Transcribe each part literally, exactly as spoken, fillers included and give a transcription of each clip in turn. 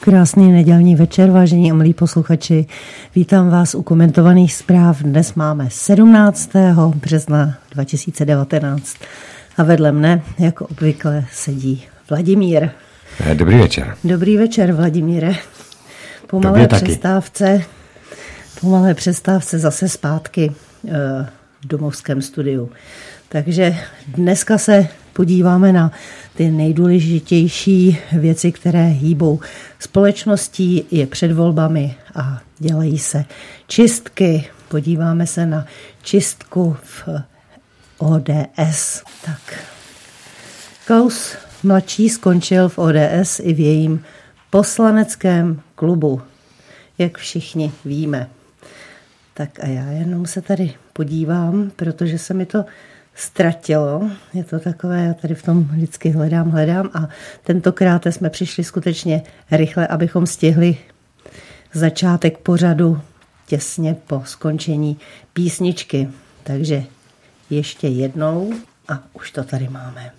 Krásný nedělní večer, vážení a milí posluchači. Vítám vás u komentovaných zpráv. Dnes máme sedmnáctého března dva tisíce devatenáct a vedle mne, jako obvykle, sedí Vladimír. Dobrý večer. Dobrý večer, Vladimíre. Po malé přestávce, po malé přestávce zase zpátky v domovském studiu. Takže dneska se podíváme na ty nejdůležitější věci, které hýbou společností, je před volbami a dělají se čistky. Podíváme se na čistku v O D S. Tak. Klaus mladší skončil v O D S i v jejím poslaneckém klubu, jak všichni víme. Tak a já jenom se tady podívám, protože se mi to ztratilo. Je to takové, já tady v tom vždycky hledám, hledám a tentokrát jsme přišli skutečně rychle, abychom stihli začátek pořadu těsně po skončení písničky. Takže ještě jednou a už to tady máme.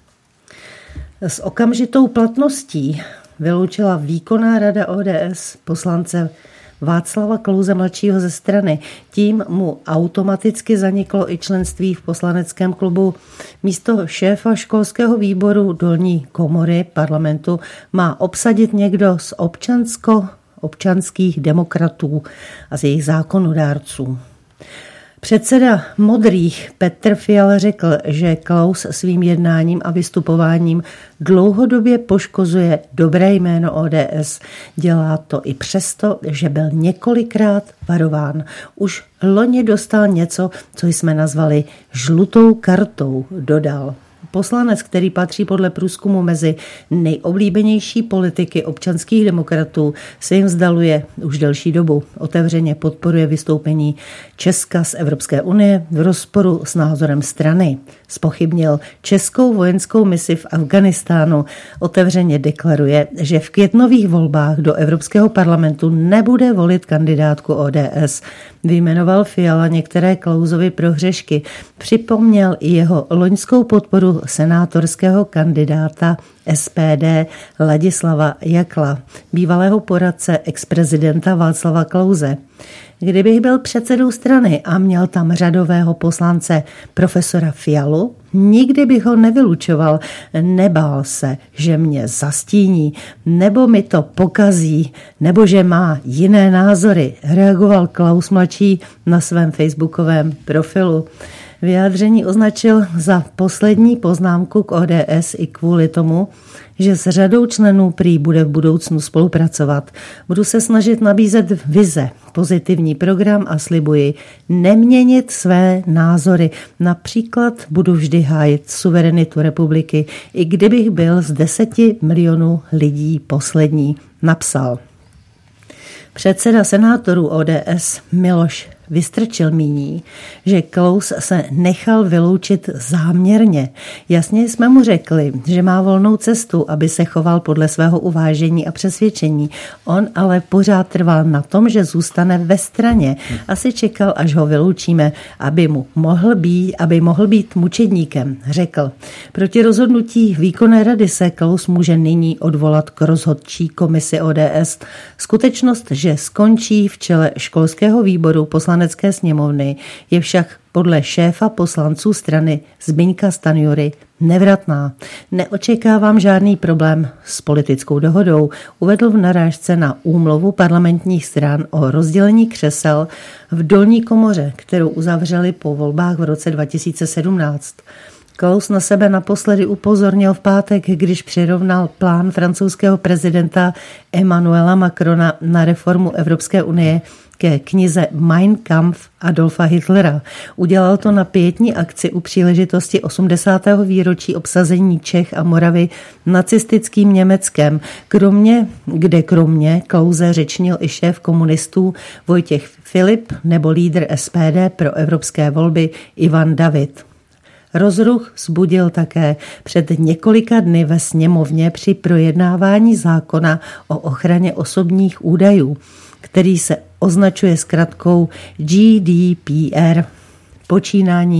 S okamžitou platností vyloučila výkonná rada O D S poslance Václava Klause mladšího ze strany. Tím mu automaticky zaniklo i členství v poslaneckém klubu. Místo šéfa školského výboru dolní komory parlamentu má obsadit někdo z občansko-občanských demokratů a z jejich zákonodárců. Předseda Modrých Petr Fiala řekl, že Klaus svým jednáním a vystupováním dlouhodobě poškozuje dobré jméno O D S. Dělá to i přesto, že byl několikrát varován. Už loni dostal něco, co jsme nazvali žlutou kartou, dodal. Poslanec, který patří podle průzkumu mezi nejoblíbenější politiky občanských demokratů, se jim vzdaluje už delší dobu. Otevřeně podporuje vystoupení Česka z Evropské unie v rozporu s názorem strany. Zpochybnil českou vojenskou misi v Afghánistánu. Otevřeně deklaruje, že v květnových volbách do Evropského parlamentu nebude volit kandidátku O D S. Vyjmenoval Fiala některé Klausovy prohřešky. Připomněl i jeho loňskou podporu senátorského kandidáta S P D Ladislava Jakla, bývalého poradce ex-prezidenta Václava Klause. Kdybych byl předsedou strany a měl tam řadového poslance profesora Fialu, nikdy bych ho nevylučoval, nebál se, že mě zastíní, nebo mi to pokazí, nebo že má jiné názory, reagoval Klaus mladší na svém facebookovém profilu. Vyjádření označil za poslední poznámku k O D S i kvůli tomu, že s řadou členů prý bude v budoucnu spolupracovat. Budu se snažit nabízet vize, pozitivní program a slibuji neměnit své názory. Například budu vždy hájit suverenitu republiky, i kdybych byl z deseti milionů lidí poslední, napsal. Předseda senátorů O D S Miloš Vystrčil míní, že Klaus se nechal vyloučit záměrně. Jasně jsme mu řekli, že má volnou cestu, aby se choval podle svého uvážení a přesvědčení. On ale pořád trval na tom, že zůstane ve straně. Asi čekal, až ho vyloučíme, aby mu mohl být, aby mohl být mučedníkem, řekl. Proti rozhodnutí výkonné rady se Klaus může nyní odvolat k rozhodčí komisi O D S. Skutečnost, že skončí v čele školského výboru poslanecké sněmovny, je však podle šéfa poslanců strany Zbyňka Stanjury nevratná. Neočekávám žádný problém s politickou dohodou, uvedl v narážce na úmluvu parlamentních stran o rozdělení křesel v dolní komoře, kterou uzavřeli po volbách v roce dva tisíce sedmnáct. Klaus na sebe naposledy upozornil v pátek, když přirovnal plán francouzského prezidenta Emmanuela Macrona na reformu Evropské unie ke knize Mein Kampf Adolfa Hitlera. Udělal to na pietní akci u příležitosti osmdesátého výročí obsazení Čech a Moravy nacistickým Německem, kromě, kde kromě Klause řečnil i šéf komunistů Vojtěch Filip nebo lídr S P D pro evropské volby Ivan David. Rozruch vzbudil také před několika dny ve sněmovně při projednávání zákona o ochraně osobních údajů, který se označuje zkratkou G D P R. Počínání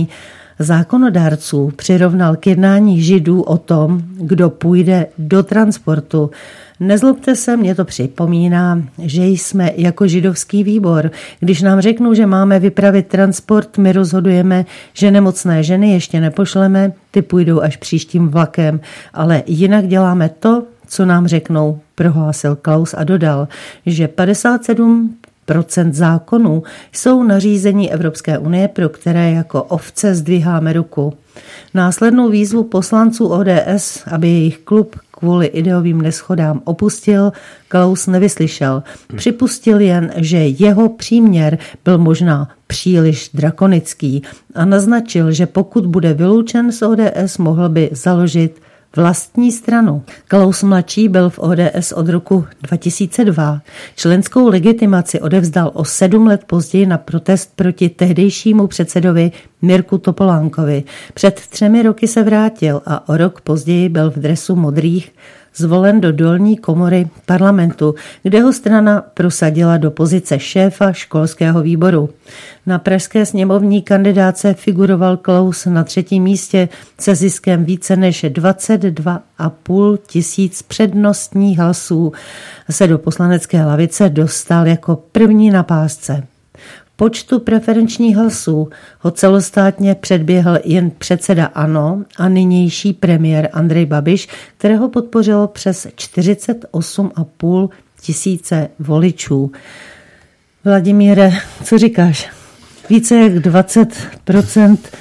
zákonodárců přirovnal k jednání Židů o tom, kdo půjde do transportu. Nezlobte se, mě to připomíná, že jsme jako židovský výbor. Když nám řeknou, že máme vypravit transport, my rozhodujeme, že nemocné ženy ještě nepošleme, ty půjdou až příštím vlakem, ale jinak děláme to, co nám řeknou, prohlásil Klaus a dodal, že padesát sedm procent zákonů jsou nařízení Evropské unie, pro které jako ovce zdviháme ruku. Následnou výzvu poslanců O D S, aby jejich klub kvůli ideovým neschodám opustil, Klaus nevyslyšel. Připustil jen, že jeho příměr byl možná příliš drakonický a naznačil, že pokud bude vyloučen z O D S, mohl by založit vlastní stranu. Klaus mladší byl v O D S od roku dva tisíce dva. Členskou legitimaci odevzdal o sedm let později na protest proti tehdejšímu předsedovi Mirku Topolánkovi. Před třemi roky se vrátil a o rok později byl v dresu modrých zvolen do dolní komory parlamentu, kde ho strana prosadila do pozice šéfa školského výboru. Na pražské sněmovní kandidáce figuroval Klaus na třetím místě se ziskem více než dvacet dva a půl tisíc přednostních hlasů. Se do poslanecké lavice dostal jako první na pásce. Počtu preferenčních hlasů ho celostátně předběhl jen předseda ANO a nynější premiér Andrej Babiš, kterého podpořilo přes čtyřicet osm a půl tisíce voličů. Vladimíre, co říkáš? Více jak dvacet procent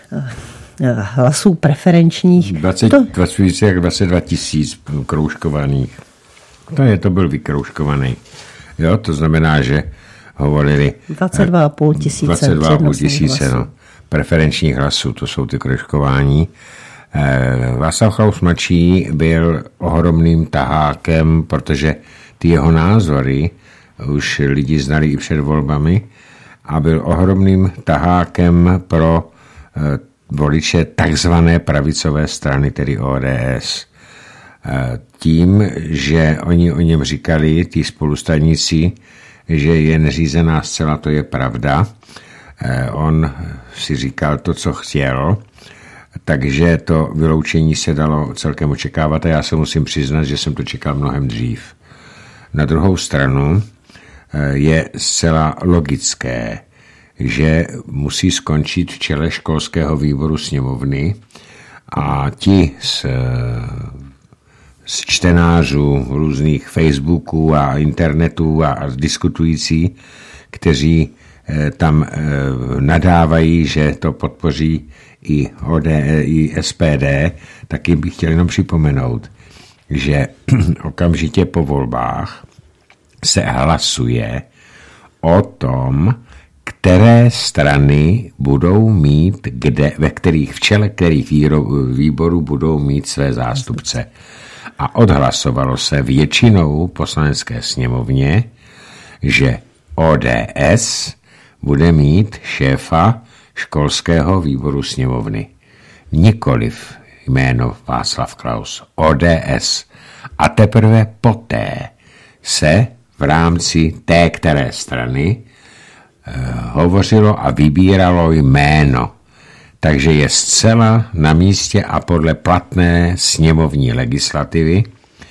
hlasů preferenčních. dvacet, to... dvacet, více jak dvacet dva tisíc kroužkovaných. To je, to byl vykroužkovaný. Jo, to znamená, že hovorili dvacet dva a půl tisíce, dvacet dva a půl tisíce no, preferenčních hlasů, to jsou ty kroužkování. Eh, Václav Klaus mladší byl ohromným tahákem, protože ty jeho názory už lidi znali i před volbami a byl ohromným tahákem pro eh, voliče takzvané pravicové strany, tedy O D S. Eh, tím, že oni o něm říkali, ty spolustraníci, že je neřízená zcela, to je pravda. On si říkal to, co chtěl, takže to vyloučení se dalo celkem očekávat a já se musím přiznat, že jsem to čekal mnohem dřív. Na druhou stranu je zcela logické, že musí skončit v čele školského výboru sněmovny a ti z z čtenářů různých Facebooků a internetů a, a diskutující, kteří e, tam e, nadávají, že to podpoří i, O D, i S P D, tak jim bych chtěl jenom připomenout, že okamžitě po volbách se hlasuje o tom, které strany budou mít, kde, ve kterých v čele kterých výborů budou mít své zástupce. A odhlasovalo se většinou poslanecké sněmovně, že O D S bude mít šéfa školského výboru sněmovny. Nikoliv jméno Václav Klaus, O D S. A teprve poté se v rámci té které strany eh, hovořilo a vybíralo jméno. Takže je zcela na místě a podle platné sněmovní legislativy,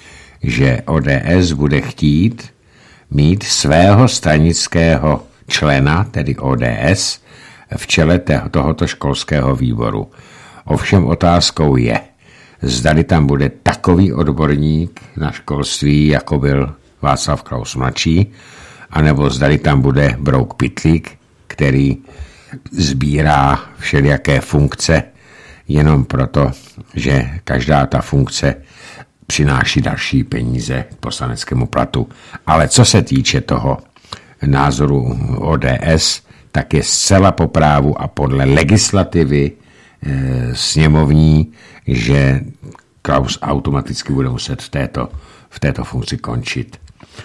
že O D S bude chtít mít svého stranického člena, tedy O D S, v čele tohoto školského výboru. Ovšem otázkou je, zdali tam bude takový odborník na školství, jako byl Václav Klaus mladší, anebo zdali tam bude Brouk Pytlík, který sbírá všelijaké funkce jenom proto, že každá ta funkce přináší další peníze k poslaneckému platu. Ale co se týče toho názoru O D S, tak je zcela po právu a podle legislativy e, sněmovní, že Klaus automaticky bude muset v této, v této funkci končit.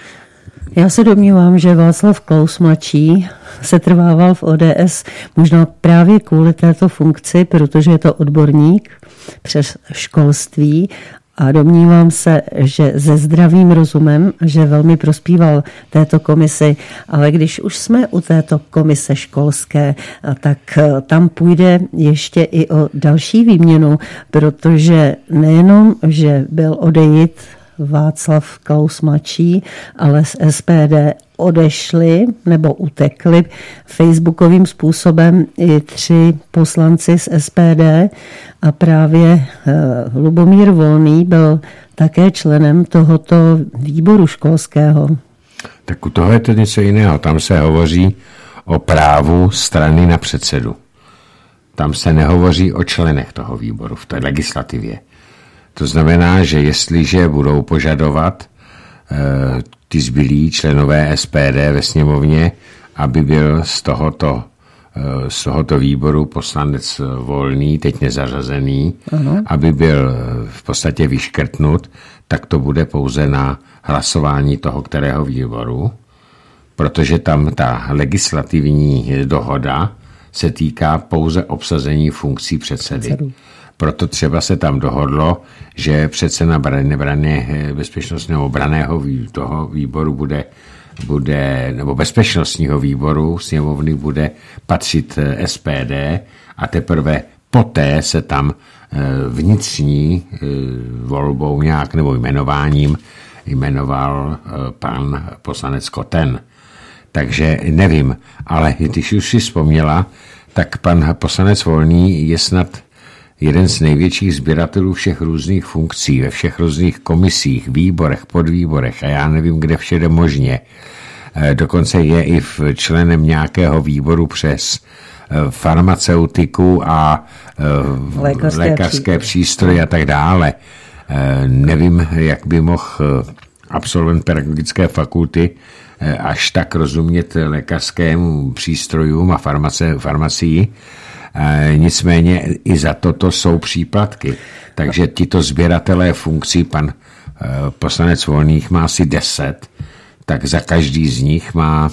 Já se domnívám, že Václav Klaus mladší se trvával v O D S možná právě kvůli této funkci, protože je to odborník přes školství a domnívám se, že se zdravým rozumem, že velmi prospíval této komisi, ale když už jsme u této komise školské, tak tam půjde ještě i o další výměnu, protože nejenom, že byl odejit Václav Klaus mladší, ale z S P D odešli nebo utekli facebookovým způsobem i tři poslanci z S P D a právě Lubomír Volný byl také členem tohoto výboru školského. Tak u toho je to něco jiného. Tam se hovoří o právu strany na předsedu. Tam se nehovoří o členech toho výboru v té legislativě. To znamená, že jestliže budou požadovat e, ty zbylí členové S P D ve sněmovně, aby byl z tohoto, e, z tohoto výboru poslanec Volný, teď nezařazený, ano. aby byl v podstatě vyškrtnut, tak to bude pouze na hlasování toho, kterého výboru, protože tam ta legislativní dohoda se týká pouze obsazení funkcí předsedy. Předsedu. Proto třeba se tam dohodlo, že předseda brané bezpečnostního obraného toho výboru bude, bude, nebo bezpečnostního výboru sněmovny bude patřit S P D a teprve poté se tam vnitřní volbou nějak nebo jmenováním jmenoval pan poslanec Koten. Takže nevím, ale když už si vzpomněla, tak pan poslanec Volný je snad jeden z největších sběratelů všech různých funkcí, ve všech různých komisích, výborech, podvýborech a já nevím, kde všede možně. Dokonce je i v členem nějakého výboru přes farmaceutiku a lékařské, lékařské přístroje a tak dále. Nevím, jak by mohl absolvent pedagogické fakulty až tak rozumět lékařskému přístrojům a farmace, farmacii. Nicméně i za toto jsou příplatky. Takže tito sběratelé funkcí, pan poslanec Volných má asi deset, tak za každý z nich má,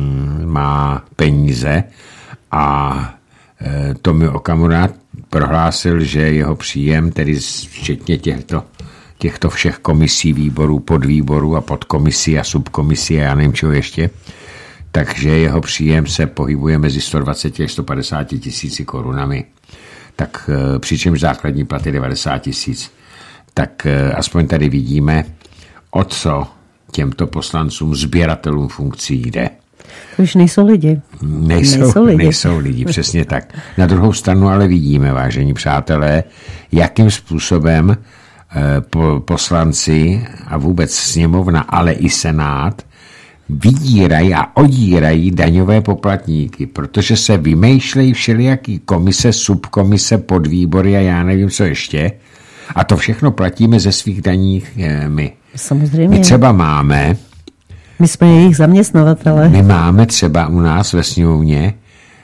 má peníze a Tomio Okamura prohlásil, že jeho příjem, tedy včetně těchto, těchto všech komisí, výborů, podvýborů a podkomisí a subkomisí a já nevím čeho ještě, takže jeho příjem se pohybuje mezi sto dvacet až sto padesát tisíci korunami. Tak přičemž základní plat je devadesát tisíc. Tak aspoň tady vidíme, o co těmto poslancům, sběratelům funkcí jde. To už nejsou lidi. Nejsou, nejsou lidi. Nejsou lidi, přesně tak. Na druhou stranu ale vidíme, vážení přátelé, jakým způsobem poslanci a vůbec sněmovna, ale i senát vydírají a odírají daňové poplatníky, protože se vymýšlejí všelijaký komise, subkomise, podvýbory a já nevím, co ještě. A to všechno platíme ze svých daní my. Samozřejmě. My třeba máme... My jsme jejich zaměstnavatele. My máme třeba u nás ve sněmovně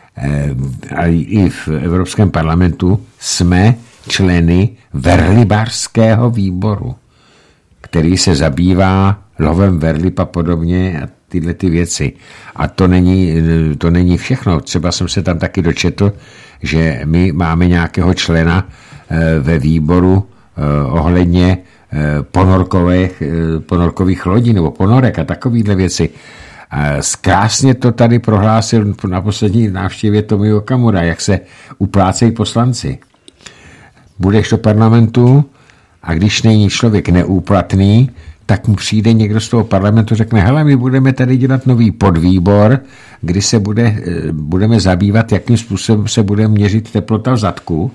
a i v Evropském parlamentu jsme členy verlibařského výboru, který se zabývá lovem verlib a podobně a tyhle ty věci. A to není, to není všechno. Třeba jsem se tam taky dočetl, že my máme nějakého člena ve výboru ohledně ponorkových, ponorkových lodí nebo ponorek a takovýhle věci. Krásně to tady prohlásil na poslední návštěvě Tomio Okamura, jak se uplácejí poslanci. Budeš do parlamentu a když není člověk neúplatný, tak mu přijde někdo z toho parlamentu, řekne, hele, my budeme tady dělat nový podvýbor, kdy se bude, budeme zabývat, jakým způsobem se bude měřit teplota v zadku.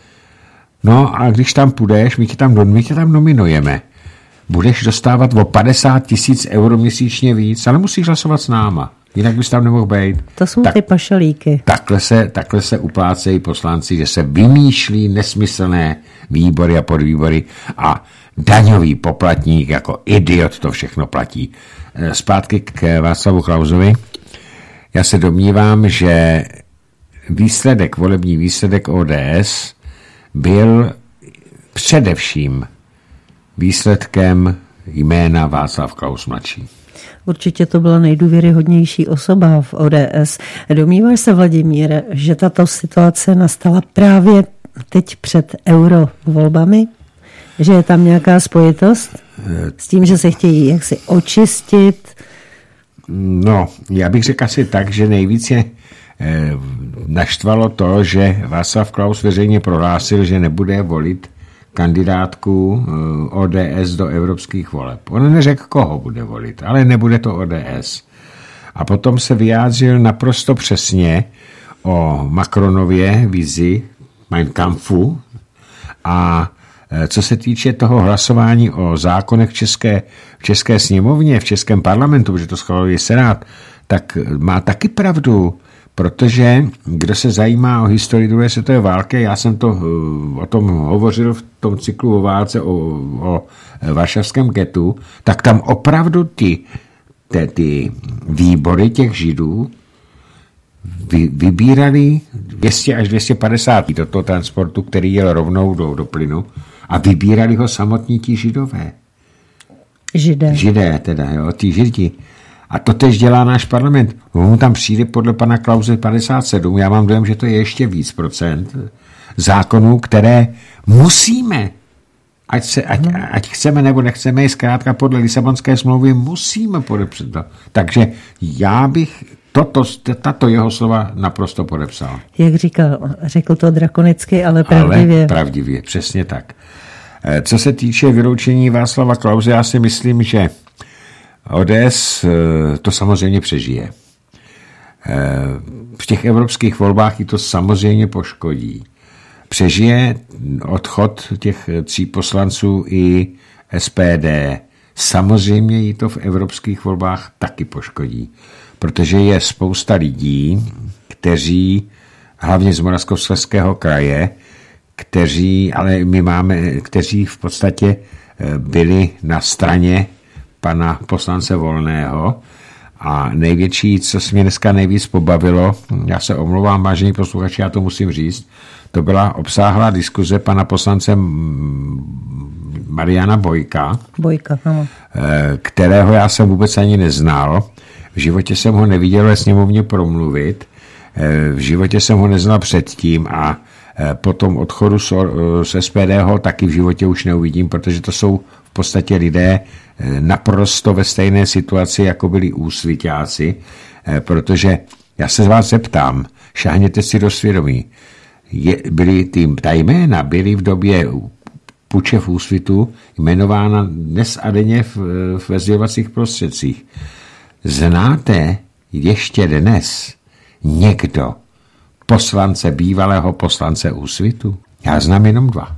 No a když tam půjdeš, my tě tam, my tě tam nominujeme. Budeš dostávat o padesát tisíc euro měsíčně víc, ale musíš hlasovat s náma. Jinak bys tam nemohl být. To jsou tak, ty pašalíky. Takhle se, takhle se uplácejí poslanci, že se vymýšlí nesmyslné výbory a podvýbory a daňový poplatník jako idiot to všechno platí. Zpátky k Václavu Klausovi. Já se domnívám, že výsledek, volební výsledek O D S byl především výsledkem jména Václav Klaus mladší. Určitě to byla nejdůvěryhodnější osoba v O D S. Domníváš se, Vladimíre, že tato situace nastala právě teď před eurovolbami? Že je tam nějaká spojitost s tím, že se chtějí jaksi očistit? No, já bych řekl asi tak, že nejvíc je naštvalo to, že Václav Klaus veřejně prohlásil, že nebude volit kandidátku O D S do evropských voleb. On neřekl, koho bude volit, ale nebude to O D S. A potom se vyjádřil naprosto přesně o Macronově vizi Mein Kampfu a co se týče toho hlasování o zákonech v České, v České sněmovně, v Českém parlamentu, protože to schvaluje Senát, tak má taky pravdu, protože kdo se zajímá o historii druhé světové války, já jsem to o tom hovořil v tom cyklu o válce o, o varšavském getu, tak tam opravdu ty, ty, ty výbory těch Židů vy, vybírali dvě stě až dvě stě padesát do toho transportu, který jel rovnou do, do plynu, a vybírali ho samotní ti Židové. Židé. Židé teda, jo, ti Židi. A to tež dělá náš parlament. On tam přijde podle pana Klause padesát sedm, já mám dojem, že to je ještě víc procent zákonů, které musíme, ať, se, ať, ať chceme nebo nechceme, zkrátka podle Lisabonské smlouvy musíme podepsat to. Takže já bych toto, tato jeho slova naprosto podepsal. Jak říkal, řekl to drakonicky, ale pravdivě. Ale pravdivě, přesně tak. Co se týče vyloučení Václava Klause, já si myslím, že O D S to samozřejmě přežije. V těch evropských volbách ji to samozřejmě poškodí. Přežije odchod těch tří poslanců i S P D. Samozřejmě ji to v evropských volbách taky poškodí, protože je spousta lidí, kteří, hlavně z Moravskoslezského kraje, kteří, ale my máme, kteří v podstatě byli na straně pana poslance Volného a největší, co se mě dneska nejvíc pobavilo, já se omlouvám, vážení posluchači, já to musím říct, to byla obsáhlá diskuze pana poslance Mariana Bojka, Bojka ano. kterého já jsem vůbec ani neznal, v životě jsem ho neviděl ve sněmovně promluvit, v životě jsem ho neznal předtím a po tom odchodu z S P D ho taky v životě už neuvidím, protože to jsou v podstatě lidé naprosto ve stejné situaci, jako byli úsviťáci, protože já se z vás zeptám, šáhněte si do svědomí, je, byly tým, ta jména byly v době puče v Úsvitu jmenována dnes a denně v, v sdělovacích prostředcích. Znáte ještě dnes někdo poslance, bývalého poslance Úsvitu? Já znám jenom dva.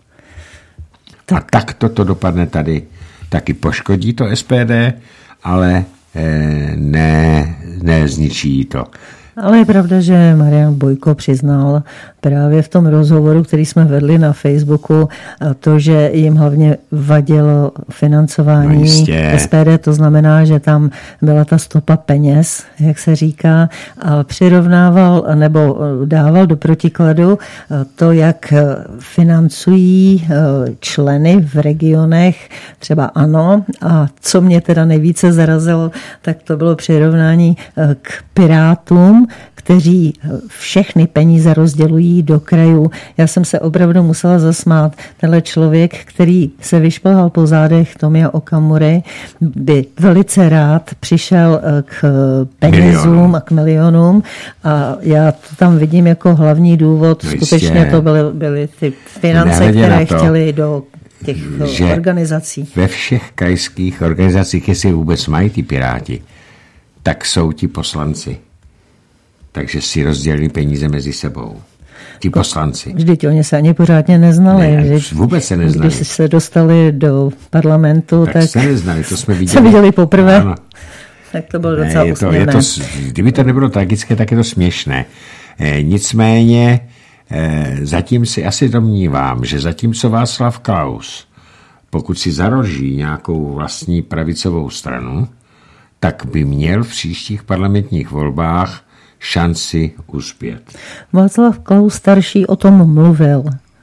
Tak. A tak toto dopadne tady. Taky poškodí to S P D, ale eh, ne, ne zničí to. Ale je pravda, že Marian Bojko přiznal právě v tom rozhovoru, který jsme vedli na Facebooku, to, že jim hlavně vadilo financování no S P D, to znamená, že tam byla ta stopa peněz, jak se říká, a přirovnával nebo dával do protikladu to, jak financují členy v regionech, třeba ANO, a co mě teda nejvíce zarazilo, tak to bylo přirovnání k Pirátům, kteří všechny peníze rozdělují do krajů. Já jsem se opravdu musela zasmát. Tenhle člověk, který se vyšplhal po zádech Tomia Okamury, by velice rád přišel k penězům a k milionům a já to tam vidím jako hlavní důvod. Jistě. Skutečně to byly, byly ty finance, které chtěli do těch organizací. Ve všech krajských organizacích, jestli vůbec mají ty Piráti, tak jsou ti poslanci. Takže si rozdělili peníze mezi sebou. Ti poslanci. Vždyť oni se ani pořádně neznali. Ne, vůbec se neznali. Když se dostali do parlamentu, tak, tak se neznali, to jsme viděli. Se viděli poprvé. Ano. Tak to bylo docela ne, je to, je to, kdyby to nebylo tragické, tak je to směšné. E, nicméně e, zatím si asi domnívám, že zatímco Václav Klaus, pokud si zaroží nějakou vlastní pravicovou stranu, tak by měl v příštích parlamentních volbách šanci uspět. Václav Klaus starší o tom mluvil,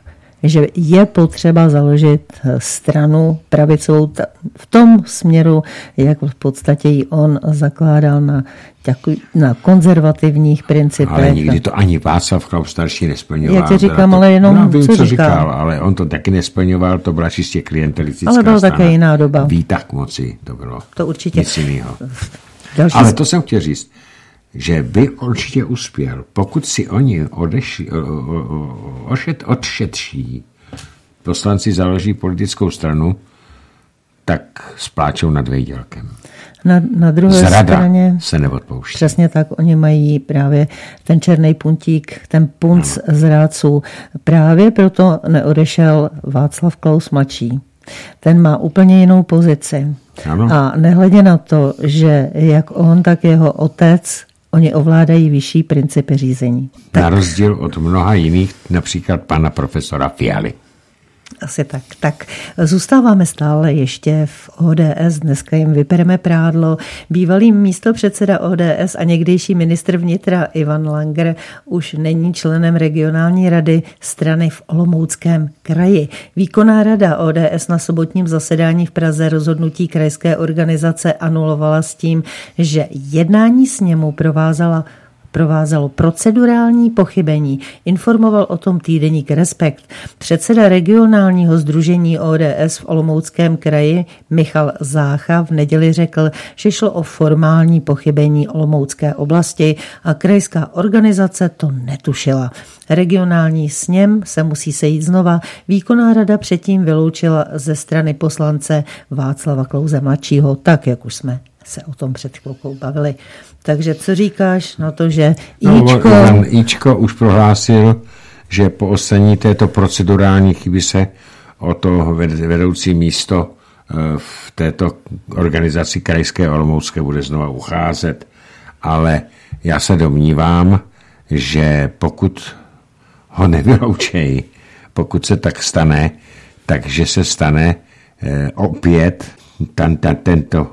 že je potřeba založit stranu pravicovou v tom směru, jak v podstatě ji on zakládal na, na konzervativních principech. Ale nikdy to ani Václav Klaus starší nesplňoval. Já ti říkám, to, ale jenom no, vím, co, co říkal. říkal. Ale on to taky nesplňoval, to byla čistě klientelistická ale byla strana. také jiná doba. Výtah k moci, to bylo. To určitě. Nic jiného. Další... Ale to jsem chtěl říct, že by určitě uspěl, pokud si oni odešli, ošet, odšetří, poslanci založí politickou stranu, tak spláčou nad Vejdělkem. Na, na druhé Zrada straně se neodpouští. Přesně tak, oni mají právě ten černý puntík, ten punc ano. zrádců. Právě proto neodešel Václav Klaus mladší. Ten má úplně jinou pozici. Ano. A nehledě na to, že jak on, tak jeho otec, oni ovládají vyšší principy řízení. Tak. Na rozdíl od mnoha jiných, například pana profesora Fialy. Asi tak. Tak zůstáváme stále ještě v O D S. Dneska jim vypereme prádlo. Bývalý místopředseda O D S a někdejší ministr vnitra Ivan Langer už není členem regionální rady strany v Olomouckém kraji. Výkonná rada O D S na sobotním zasedání v Praze rozhodnutí krajské organizace anulovala s tím, že jednání sněmu provázala provázalo procedurální pochybení. Informoval o tom týdeník Respekt. Předseda regionálního sdružení O D S v Olomouckém kraji Michal Zácha v neděli řekl, že šlo o formální pochybení Olomoucké oblasti a krajská organizace to netušila. Regionální sněm se musí sejít znova. Výkonná rada předtím vyloučila ze strany poslance Václava Klause mladšího, tak jak už jsme se o tom před chvilkou bavili. Takže co říkáš na to, že Ičko... No, Ičko už prohlásil, že po odstranění této procedurální chyby se o to vedoucí místo v této organizaci krajské Olomoucké bude znova ucházet. Ale já se domnívám, že pokud ho nevyloučejí, pokud se tak stane, takže se stane opět ten, ten, tento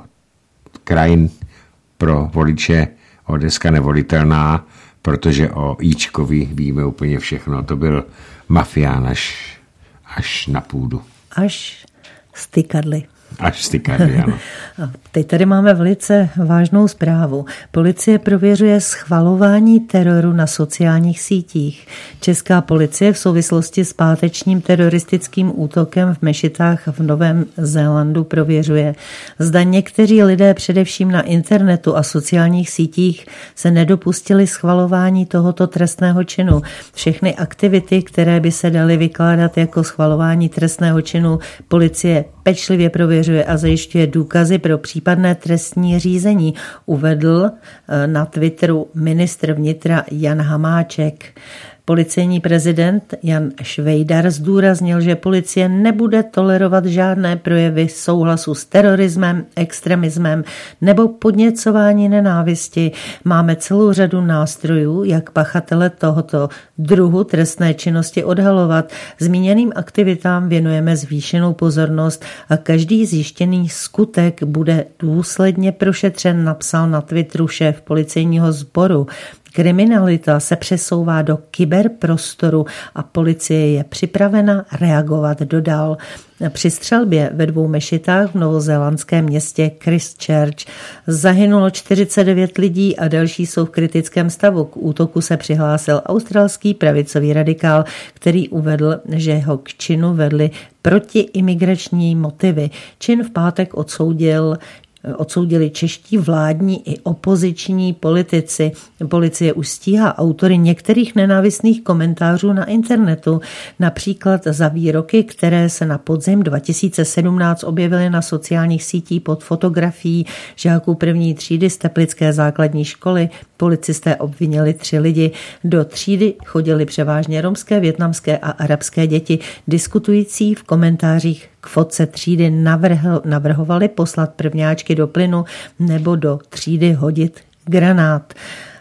kraj pro voliče Odeska nevolitelná, protože o Ičkovi víme úplně všechno. To byl mafián až, až na půdu. Až stykadly. Až stykadly, ano. Teď tady máme velice vážnou zprávu. Policie prověřuje schvalování teroru na sociálních sítích. Česká policie v souvislosti s pátečním teroristickým útokem v mešitách v Novém Zélandu prověřuje, zda někteří lidé především na internetu a sociálních sítích se nedopustili schvalování tohoto trestného činu. Všechny aktivity, které by se daly vykládat jako schvalování trestného činu, policie pečlivě prověřuje a zajišťuje důkazy pro případné trestní řízení, uvedl na Twitteru ministr vnitra Jan Hamáček. Policejní prezident Jan Švejdar zdůraznil, že policie nebude tolerovat žádné projevy souhlasu s terorismem, extremismem nebo podněcování nenávisti. Máme celou řadu nástrojů, jak pachatele tohoto druhu trestné činnosti odhalovat. Zmíněným aktivitám věnujeme zvýšenou pozornost a každý zjištěný skutek bude důsledně prošetřen, napsal na Twitteru šéf policejního sboru. Kriminalita se přesouvá do kyberprostoru a policie je připravena reagovat, dodal. Při střelbě ve dvou mešitách v novozélandském městě Christchurch zahynulo čtyřicet devět lidí a další jsou v kritickém stavu. K útoku se přihlásil australský pravicový radikál, který uvedl, že ho k činu vedly protiimigrační motivy. Čin v pátek odsoudil Odsoudili čeští vládní i opoziční politici. Policie už stíhá autory některých nenávistných komentářů na internetu, například za výroky, které se na podzim dva tisíce sedmnáct objevily na sociálních sítích pod fotografií žáků první třídy z Teplické základní školy. Policisté obvinili tři lidi. Do třídy chodili převážně romské, vietnamské a arabské děti. Diskutující v komentářích k fotce třídy navrhl, navrhovali poslat prvňáčky do plynu nebo do třídy hodit granát.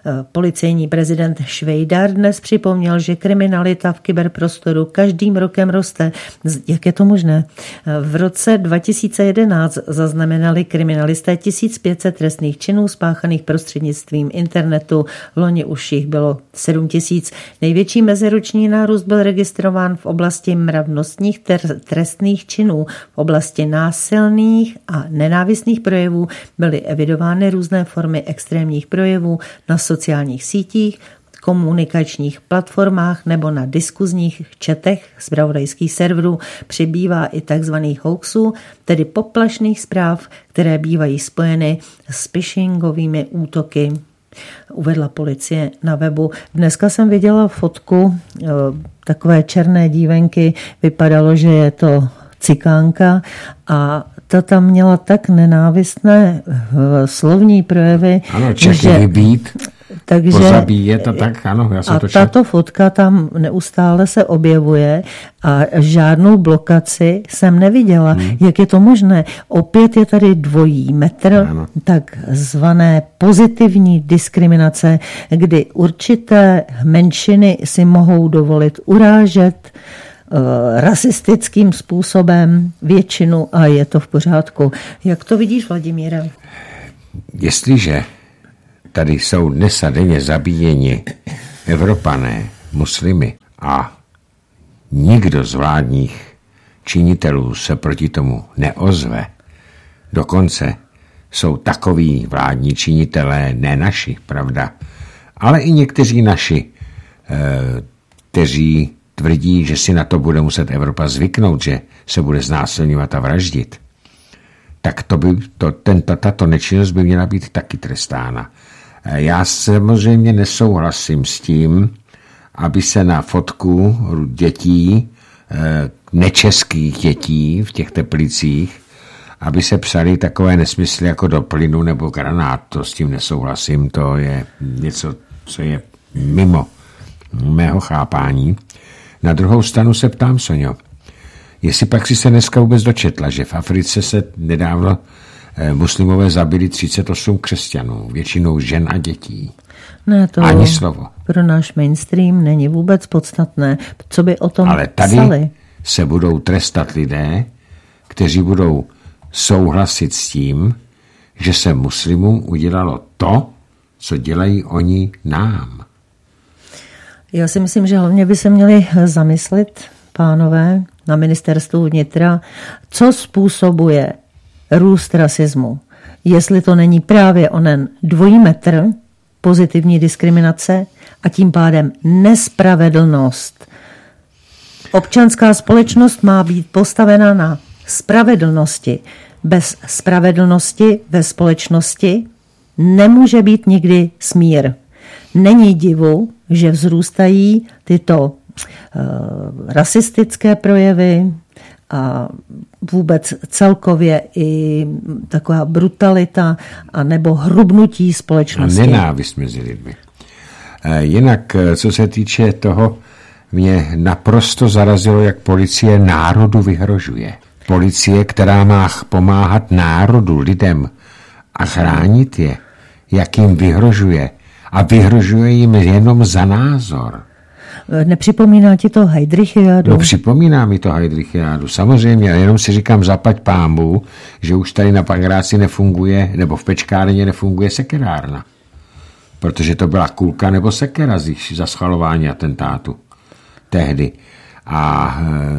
Policejní prezident Švejdar dnes připomněl, že kriminalita v kyberprostoru každým rokem roste. Jak je to možné? V roce dva tisíce jedenáct zaznamenali kriminalisté tisíc pět set trestných činů spáchaných prostřednictvím internetu. Loni už jich bylo sedm tisíc. Největší meziroční nárůst byl registrován v oblasti mravnostních trestných činů. V oblasti násilných a nenávistných projevů byly evidovány různé formy extrémních projevů na sociálních sítích, komunikačních platformách nebo na diskuzních četech zpravodajských serverů. Přibývá i takzvaných hoaxů, tedy poplašných zpráv, které bývají spojeny s phishingovými útoky, uvedla policie na webu. Dneska jsem viděla fotku takové černé dívenky, vypadalo, že je to cikánka a ta tam měla tak nenávistné slovní projevy, ano, že vybít, takže, pozabíjet a tak, ano, já jsem a to četl. Tato fotka tam neustále se objevuje a žádnou blokaci jsem neviděla. Hmm. Jak je to možné? Opět je tady dvojí metr, ano. takzvané pozitivní diskriminace, kdy určité menšiny si mohou dovolit urážet rasistickým způsobem většinu a je to v pořádku. Jak to vidíš, Vladimíre? Jestliže tady jsou dnes a denně zabíjeni Evropané, muslimy a nikdo z vládních činitelů se proti tomu neozve, dokonce jsou takoví vládní činitelé, ne naši, pravda, ale i někteří naši, kteří tvrdí, že si na to bude muset Evropa zvyknout, že se bude znásilňovat a vraždit, tak to by, to, tento, tato nečinnost by měla být taky trestána. Já samozřejmě nesouhlasím s tím, aby se na fotku dětí, nečeských dětí v těch Teplicích, aby se psali takové nesmysly jako do plynu nebo granát. To s tím nesouhlasím, to je něco, co je mimo mého chápání. Na druhou stranu se ptám, Soňo, jestli pak si se dneska vůbec dočetla, že v Africe se nedávno muslimové zabili třicet osm křesťanů, většinou žen a dětí. Ne, to ani slovo. Pro náš mainstream není vůbec podstatné, co by o tom ale tady psali. Se budou trestat lidé, kteří budou souhlasit s tím, že se muslimům udělalo to, co dělají oni nám. Já si myslím, že hlavně by se měli zamyslet, pánové, na ministerstvu vnitra, co způsobuje růst rasismu. Jestli to není právě onen dvojí metr, pozitivní diskriminace a tím pádem nespravedlnost. Občanská společnost má být postavena na spravedlnosti. Bez spravedlnosti ve společnosti nemůže být nikdy smír. Není divu, že vzrůstají tyto uh, rasistické projevy a vůbec celkově i taková brutalita a nebo hrubnutí společnosti. A nenávist mezi lidmi. Jinak, co se týče toho, mě naprosto zarazilo, jak policie národu vyhrožuje. Policie, která má pomáhat národu, lidem a chránit je, jak jim vyhrožuje. A vyhrožuje jim jenom za názor. Nepřipomíná ti to Heydrichiádu? No připomíná mi to Heydrichiádu, samozřejmě, jenom si říkám zaplať pámbu, že už tady na Pangráci nefunguje, nebo v Pečkárně nefunguje sekerárna. Protože to byla kulka nebo sekera za schvalování atentátu tehdy. A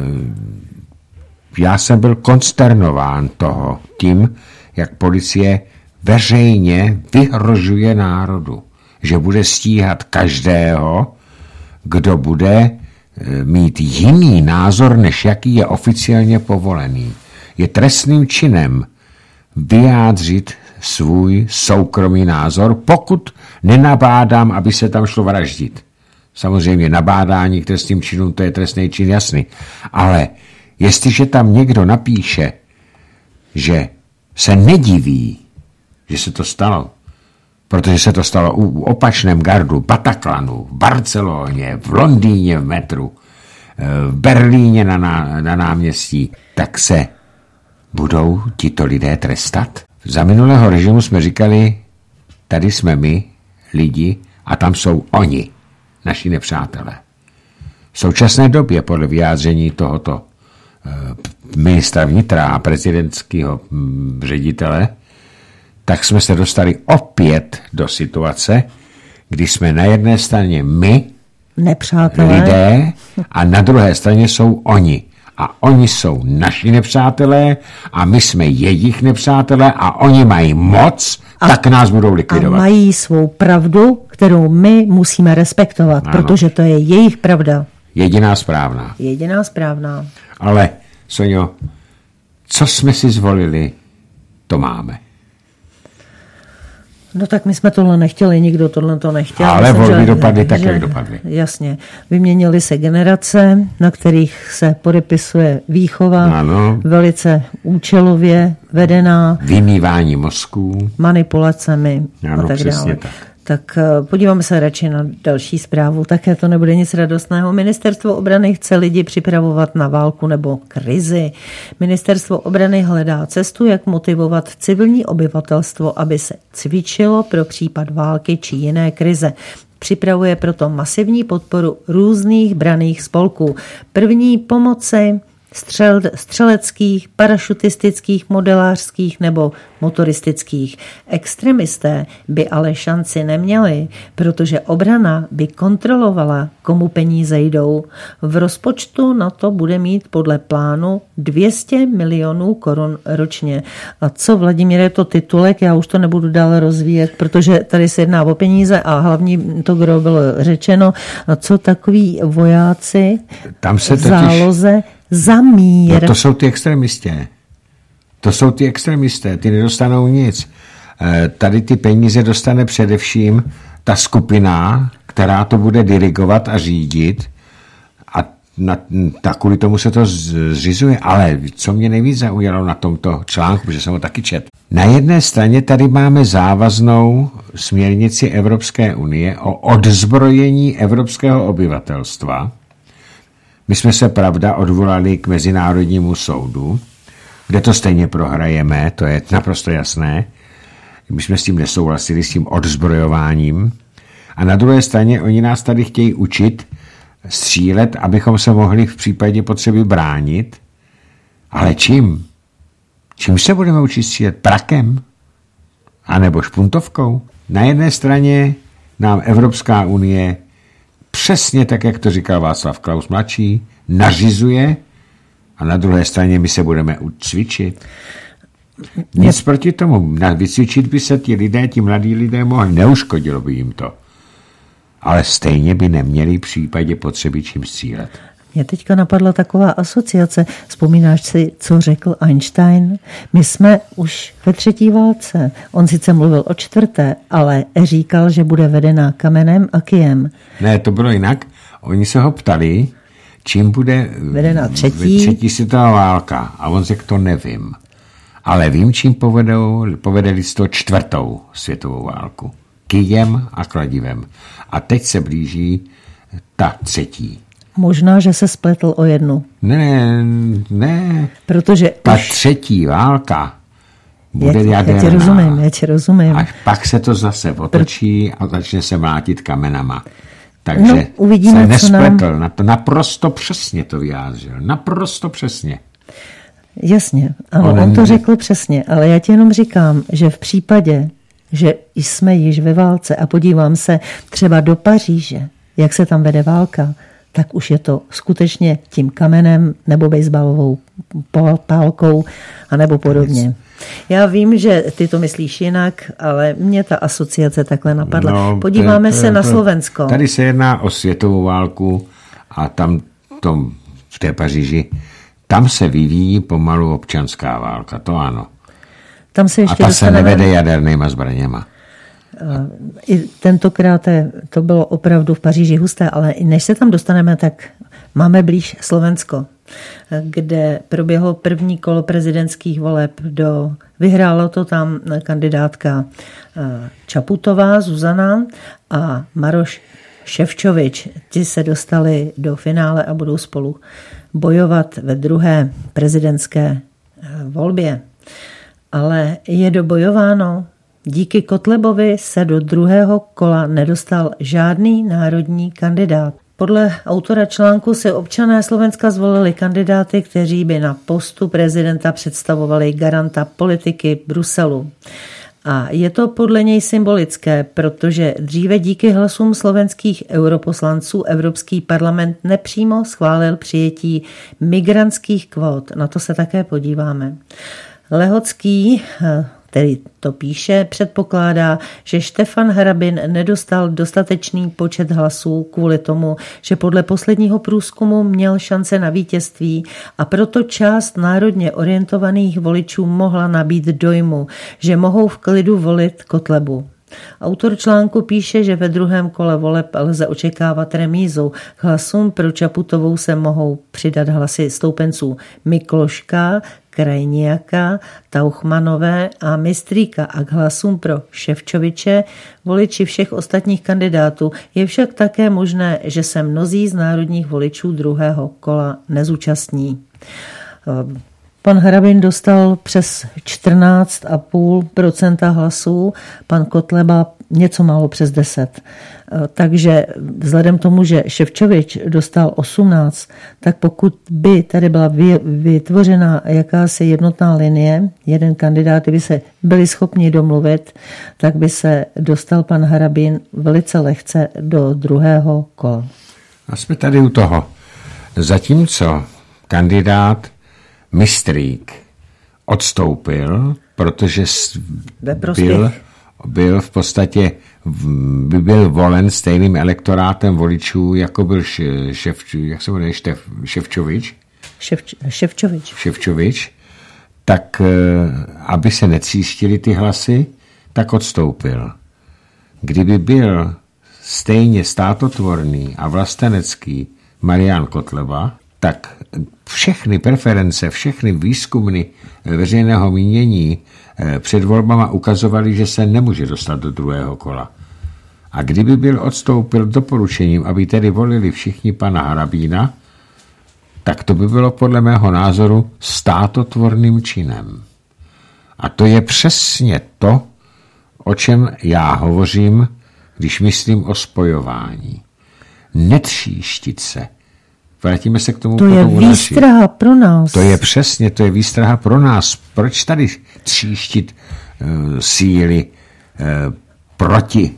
e, já jsem byl konsternován toho tím, jak policie veřejně vyhrožuje národu, že bude stíhat každého, kdo bude mít jiný názor, než jaký je oficiálně povolený. Je trestným činem vyjádřit svůj soukromý názor, pokud nenabádám, aby se tam šlo vraždit. Samozřejmě nabádání k trestným činům, to je trestný čin, jasný. Ale jestliže tam někdo napíše, že se nediví, že se to stalo, protože se to stalo u opačném gardu, Bataclanu, v Barceloně, v Londýně v metru, v Berlíně na, ná, na náměstí, tak se budou tito lidé trestat. Za minulého režimu jsme říkali, tady jsme my, lidi, A tam jsou oni, naši nepřátelé. V současné době podle vyjádření tohoto ministra vnitra a prezidentského ředitele, tak jsme se dostali opět do situace, kdy jsme na jedné straně my, nepřátelé, lidé, a na druhé straně jsou oni. A oni jsou naši nepřátelé a my jsme jejich nepřátelé a oni mají moc, a, tak nás budou likvidovat. A mají svou pravdu, kterou my musíme respektovat, ano. Protože to je jejich pravda. Jediná správná. Jediná správná. Ale, Soňo, co jsme si zvolili, to máme. No tak my jsme tohle nechtěli, nikdo tohle to nechtěl. Ale volby dopadly tak, jak dopadly. Jasně. Vyměnily se generace, na kterých se podepisuje výchova, ano. Velice účelově vedená. Vymývání mozků. Manipulacemi ano, a tak dále. Tak. Tak podíváme se radši na další zprávu. Také to nebude nic radostného. Ministerstvo obrany chce lidi připravovat na válku nebo krizi. Ministerstvo obrany hledá cestu, jak motivovat civilní obyvatelstvo, aby se cvičilo pro případ války či jiné krize. Připravuje proto masivní podporu různých branných spolků. První pomoci Střel, střeleckých, parašutistických, modelářských nebo motoristických. Extremisté by ale šanci neměli, protože obrana by kontrolovala, komu peníze jdou. V rozpočtu na to bude mít podle plánu dvě stě milionů korun ročně. A co, Vladimíre, to titulek, já už to nebudu dále rozvíjet, protože tady se jedná o peníze a hlavní to, kdo bylo řečeno, a co takový vojáci tam se v záloze totiž... za mír. No to jsou ty extremisté. To jsou ty extremisté, ty nedostanou nic. Tady ty peníze dostane především ta skupina, která to bude dirigovat a řídit a na, tak kvůli tomu se to zřizuje. Ale co mě nejvíc zaujalo na tomto článku, protože jsem ho taky čet. Na jedné straně tady máme závaznou směrnici Evropské unie o odzbrojení evropského obyvatelstva. My jsme se, pravda, odvolali k Mezinárodnímu soudu, kde to stejně prohrajeme, to je naprosto jasné. My jsme s tím nesouhlasili, s tím odzbrojováním. A na druhé straně oni nás tady chtějí učit střílet, abychom se mohli v případě potřeby bránit. Ale čím? Čím se budeme učit střílet? Prakem? A nebo špuntovkou? Na jedné straně nám Evropská unie přesně tak, jak to říkal Václav Klaus mladší, nařizuje a na druhé straně my se budeme cvičit. Nic je... proti tomu. Vycvičit by se ti lidé, ti mladí lidé mohli, neuškodilo by jim to. Ale stejně by neměli v případě potřeby čím střílet. Mě teďka napadla taková asociace. Vzpomínáš si, co řekl Einstein? My jsme už ve třetí válce. On sice mluvil o čtvrté, ale říkal, že bude vedená kamenem a kijem. Ne, to bylo jinak. Oni se ho ptali, čím bude vedená třetí, třetí světová válka. A on řekl, to nevím. Ale vím, čím povedou, povedeli to čtvrtou světovou válku. Kijem a kladivem. A teď se blíží ta třetí. Možná, že se spletl o jednu. Ne, ne. Protože ta už... třetí válka bude já, jaderná. Já ti rozumím, já ti rozumím. A pak se to zase otočí a začne se mlátit kamenama. Takže no, uvidíme, se nespletl. Nám... Na to naprosto přesně to vyjádřil. Naprosto přesně. Jasně, ano, on, on to řekl přesně, ale já ti jenom říkám, že v případě, že jsme již ve válce a podívám se třeba do Paříže, jak se tam vede válka, tak už je to skutečně tím kamenem nebo baseballovou pálkou a nebo podobně. Já vím, že ty to myslíš jinak, ale mě ta asociace takhle napadla. No, podíváme to, to, se na to, Slovensko. Tady se jedná o světovou válku a tam tom, v té Paříži, tam se vyvíjí pomalu občanská válka, to ano. Tam se ještě a ta dostaneme... se nevede jadernýma zbraněma. I tentokrát to bylo opravdu v Paříži husté, ale než se tam dostaneme, tak máme blíž Slovensko, kde proběhlo první kolo prezidentských voleb. Do, vyhrálo to tam kandidátka Čaputová Zuzana a Maroš Ševčovič. Ti se dostali do finále a budou spolu bojovat ve druhé prezidentské volbě. Ale je dobojováno. Díky Kotlebovi se do druhého kola nedostal žádný národní kandidát. Podle autora článku si občané Slovenska zvolili kandidáty, kteří by na postu prezidenta představovali garanta politiky Bruselu. A je to podle něj symbolické, protože dříve díky hlasům slovenských europoslanců Evropský parlament nepřímo schválil přijetí migrantských kvót. Na to se také podíváme. Lehocký, který to píše, předpokládá, že Štefan Harabin nedostal dostatečný počet hlasů kvůli tomu, že podle posledního průzkumu měl šance na vítězství a proto část národně orientovaných voličů mohla nabít dojmu, že mohou v klidu volit Kotlebu. Autor článku píše, že ve druhém kole voleb lze očekávat remízu. K hlasům pro Čaputovou se mohou přidat hlasy stoupenců Mikloška, Krajniaka, Tauchmanové a Mistríka a k hlasům pro Ševčoviče voliči všech ostatních kandidátů. Je však také možné, že se mnozí z národních voličů druhého kola nezúčastní. Pan Harabin dostal přes čtrnáct celá pět procenta hlasů, pan Kotleba něco málo přes deset. Takže vzhledem tomu, že Ševčovič dostal osmnáct, tak pokud by tady byla vytvořena jakási jednotná linie, jeden kandidát by se byli schopni domluvit, tak by se dostal pan Harabin velice lehce do druhého kola. A jsme tady u toho. Zatímco kandidát Mistrík odstoupil, protože byl, byl v podstatě by byl volen stejným elektorátem voličů, jako byl šef, jak se jmenuje, Štef, Ševčovič. Ševč, Ševčovič. Ševčovič. Tak aby se netříštily ty hlasy, tak odstoupil. Kdyby byl stejně státotvorný a vlastenecký Marian Kotleba, tak všechny preference, všechny výzkumy veřejného mínění před volbama ukazovaly, že se nemůže dostat do druhého kola. A kdyby byl odstoupil doporučením, aby tedy volili všichni pana Harabína, tak to by bylo podle mého názoru státotvorným činem. A to je přesně to, o čem já hovořím, když myslím o spojování. Netříštit se. Vrátíme se k tomu. To je výstraha pro nás. To je přesně, to je výstraha pro nás. Proč tady tříštit uh, síly uh, proti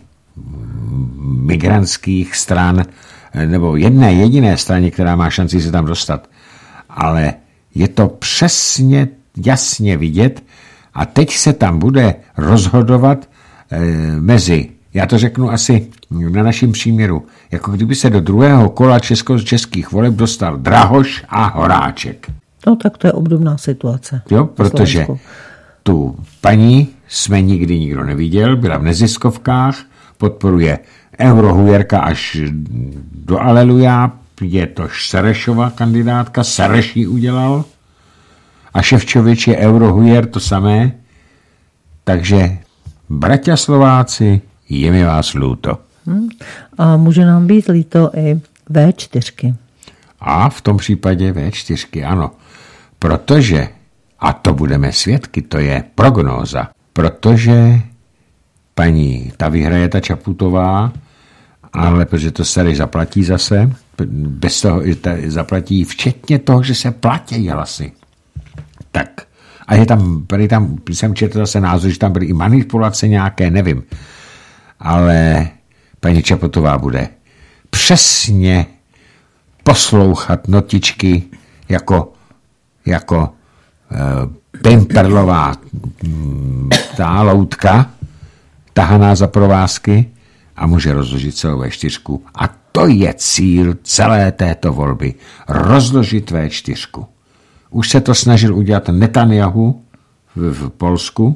migrantských stran, nebo jedné jediné straně, která má šanci se tam dostat. Ale je to přesně jasně vidět a teď se tam bude rozhodovat uh, mezi, já to řeknu asi na našem příměru, jako kdyby se do druhého kola českých voleb dostal Drahoš a Horáček. No tak to je obdobná situace. Jo, protože tu paní jsme nikdy nikdo neviděl, byla v neziskovkách, podporuje eurohujerka až do aleluja, je to Serešova kandidátka, Sereš ji udělal a Ševčovič je eurohujer, to samé. Takže bratia Slováci, je mi vás líto. Hmm. A může nám být líto i vé čtyři. A v tom případě vé čtyři, ano. Protože, a to budeme svědky, to je prognóza, protože paní, ta vyhraje ta Čaputová, ale protože to se zaplatí zase, bez toho zaplatí včetně toho, že se platí hlasy. Tak. A je tam, byly tam, jsem četl zase názor, že tam byly i manipulace nějaké, nevím. Ale paní Čaputová bude přesně poslouchat notičky jako, jako e, pimperlová ta loutka, tahaná za provázky a může rozložit celou vé čtyři. A to je cíl celé této volby. Rozložit vé čtyři. Už se to snažil udělat Netanyahu v, v Polsku.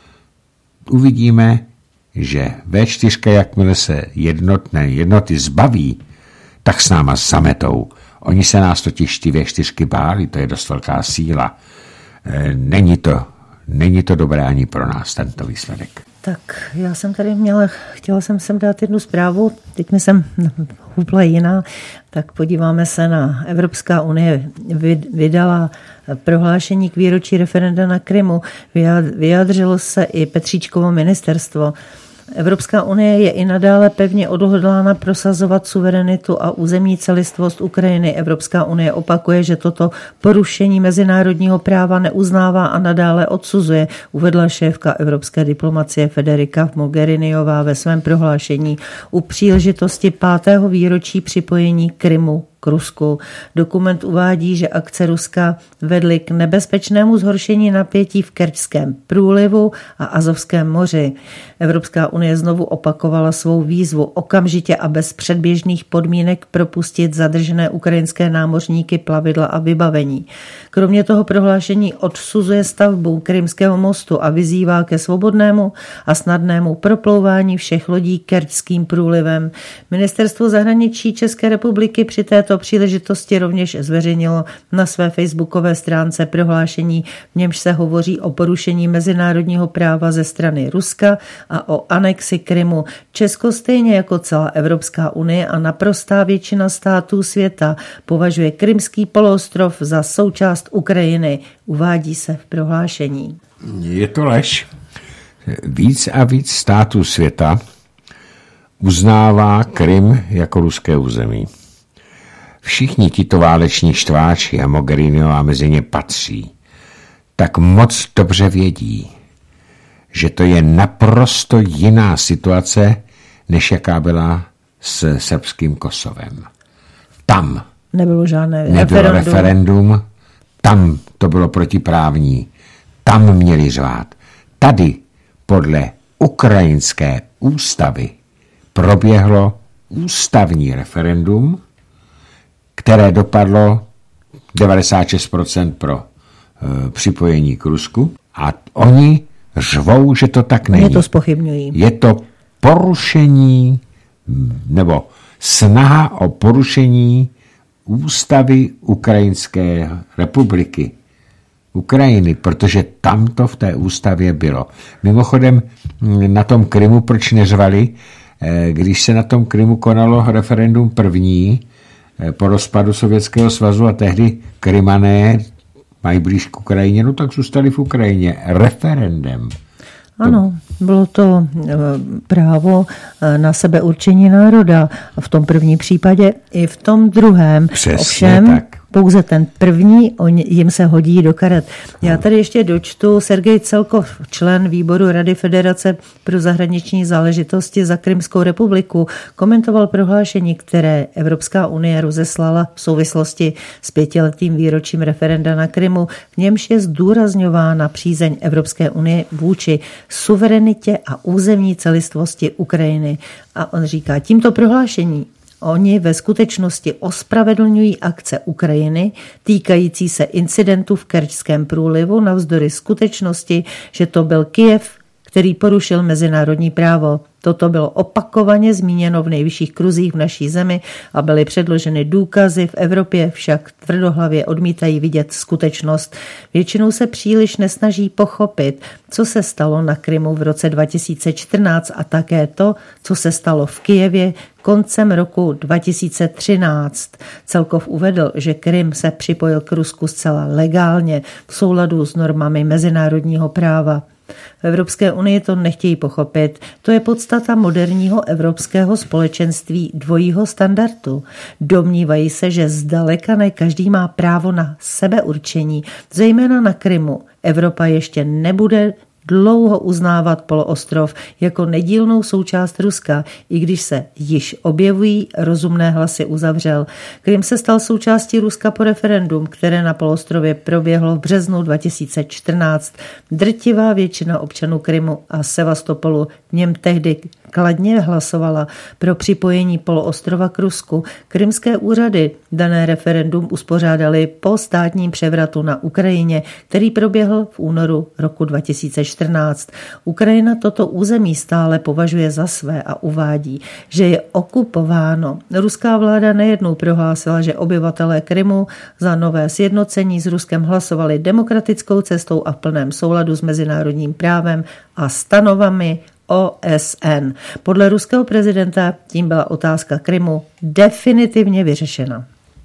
Uvidíme, že vé čtyři, jakmile se jednotné jednoty zbaví, tak s náma zametou. Oni se nás totiž ty vé čtyři báli, to je dost velká síla. Není to, není to dobré ani pro nás, tento výsledek. Tak já jsem tady měla, chtěla jsem sem dát jednu zprávu, teď mi jsem hubla jiná, tak podíváme se na Evropská unie vydala prohlášení k výročí referenda na Krymu, vyjádřilo se i Petříčkovo ministerstvo. Evropská unie je i nadále pevně odhodlána prosazovat suverenitu a územní celistvost Ukrajiny. Evropská unie opakuje, že toto porušení mezinárodního práva neuznává a nadále odsuzuje, uvedla šéfka evropské diplomacie Federica Mogheriniová ve svém prohlášení u příležitosti pátého výročí připojení Krymu k Rusku. Dokument uvádí, že akce Ruska vedly k nebezpečnému zhoršení napětí v Kerčském průlivu a Azovském moři. Evropská unie znovu opakovala svou výzvu okamžitě a bez předběžných podmínek propustit zadržené ukrajinské námořníky, plavidla a vybavení. Kromě toho prohlášení odsuzuje stavbu Krymského mostu a vyzývá ke svobodnému a snadnému proplouvání všech lodí Kerčským průlivem. Ministerstvo zahraničí České republiky při této příležitosti rovněž zveřejnilo na své facebookové stránce prohlášení, v němž se hovoří o porušení mezinárodního práva ze strany Ruska a o anexi Krymu. Česko stejně jako celá Evropská unie a naprostá většina států světa považuje Krymský poloostrov za součást Ukrajiny, uvádí se v prohlášení. Je to lež. Víc a víc států světa uznává Krym jako ruské území. Všichni tito váleční štváči a Mogheriniová mezi ně patří, tak moc dobře vědí, že to je naprosto jiná situace, než jaká byla s srbským Kosovem. Tam nebylo žádné nebylo referendum. referendum, tam to bylo protiprávní, tam měli řád. Tady podle ukrajinské ústavy proběhlo ústavní referendum, které dopadlo devadesát šest procent pro e, připojení k Rusku a oni řvou, že to tak není. Je to zpochybňují. Je to porušení nebo snaha o porušení ústavy Ukrajinské republiky. Ukrajiny, protože tam to v té ústavě bylo. Mimochodem na tom Krymu, proč neřvali, když se na tom Krymu konalo referendum první po rozpadu Sovětského svazu a tehdy Krymané mají blíž k Ukrajině, no tak zůstali v Ukrajině referendem. Ano, bylo to právo na sebeurčení národa. V tom prvním případě i v tom druhém. Přesně Ovšem, tak. Pouze ten první, on, jim se hodí do karet. Já tady ještě dočtu, Sergej Celkov, člen výboru Rady Federace pro zahraniční záležitosti za Krymskou republiku, komentoval prohlášení, které Evropská unie rozeslala v souvislosti s pětiletým výročím referenda na Krymu, v němž je zdůrazňována přízeň Evropské unie vůči suverenitě a územní celistvosti Ukrajiny. A on říká, tímto prohlášení oni ve skutečnosti ospravedlňují akce Ukrajiny týkající se incidentu v Kerčském průlivu navzdory skutečnosti, že to byl Kyjev, který porušil mezinárodní právo. Toto bylo opakovaně zmíněno v nejvyšších kruzích v naší zemi a byly předloženy důkazy. V Evropě však tvrdohlavě odmítají vidět skutečnost. Většinou se příliš nesnaží pochopit, co se stalo na Krymu v roce dva tisíce čtrnáct a také to, co se stalo v Kyjevě koncem roku dva tisíce třináct. Celkov uvedl, že Krym se připojil k Rusku zcela legálně v souladu s normami mezinárodního práva. V Evropské unii to nechtějí pochopit. To je podstata moderního evropského společenství dvojího standardu. Domnívají se, že zdaleka ne každý má právo na sebeurčení, zejména na Krymu. Evropa ještě nebude dlouho uznávat poloostrov jako nedílnou součást Ruska, i když se již objevují rozumné hlasy, uzavřel. Krym se stal součástí Ruska po referendum, které na poloostrově proběhlo v březnu dva tisíce čtrnáct. Drtivá většina občanů Krymu a Sevastopolu v něm tehdy kladně hlasovala pro připojení poloostrova k Rusku. Krymské úřady dané referendum uspořádali po státním převratu na Ukrajině, který proběhl v únoru roku dva tisíce čtrnáct. čtrnáct. Ukrajina toto území stále považuje za své a uvádí, že je okupováno. Ruská vláda nejednou prohlásila, že obyvatelé Krymu za nové sjednocení s Ruskem hlasovali demokratickou cestou a v plném souladu s mezinárodním právem a stanovami O S N. Podle ruského prezidenta tím byla otázka Krymu definitivně vyřešena.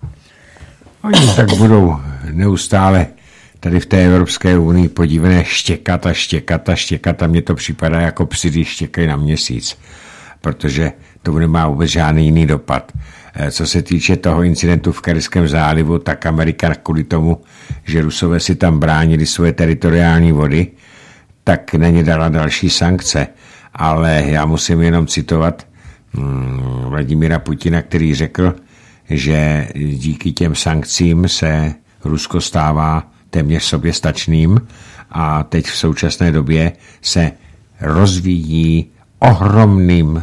Oni tak budou neustále tady v té Evropské unii podívané štěkat a štěkat a štěkat a mně to připadá jako psi, když štěkají na měsíc, protože to nemá vůbec žádný jiný dopad. Co se týče toho incidentu v Kerském zálivu, tak Amerika kvůli tomu, že Rusové si tam bránili svoje teritoriální vody, tak na ně dala další sankce. Ale já musím jenom citovat hmm, Vladimíra Putina, který řekl, že díky těm sankcím se Rusko stává téměř soběstačným a teď v současné době se rozvíjí ohromným e,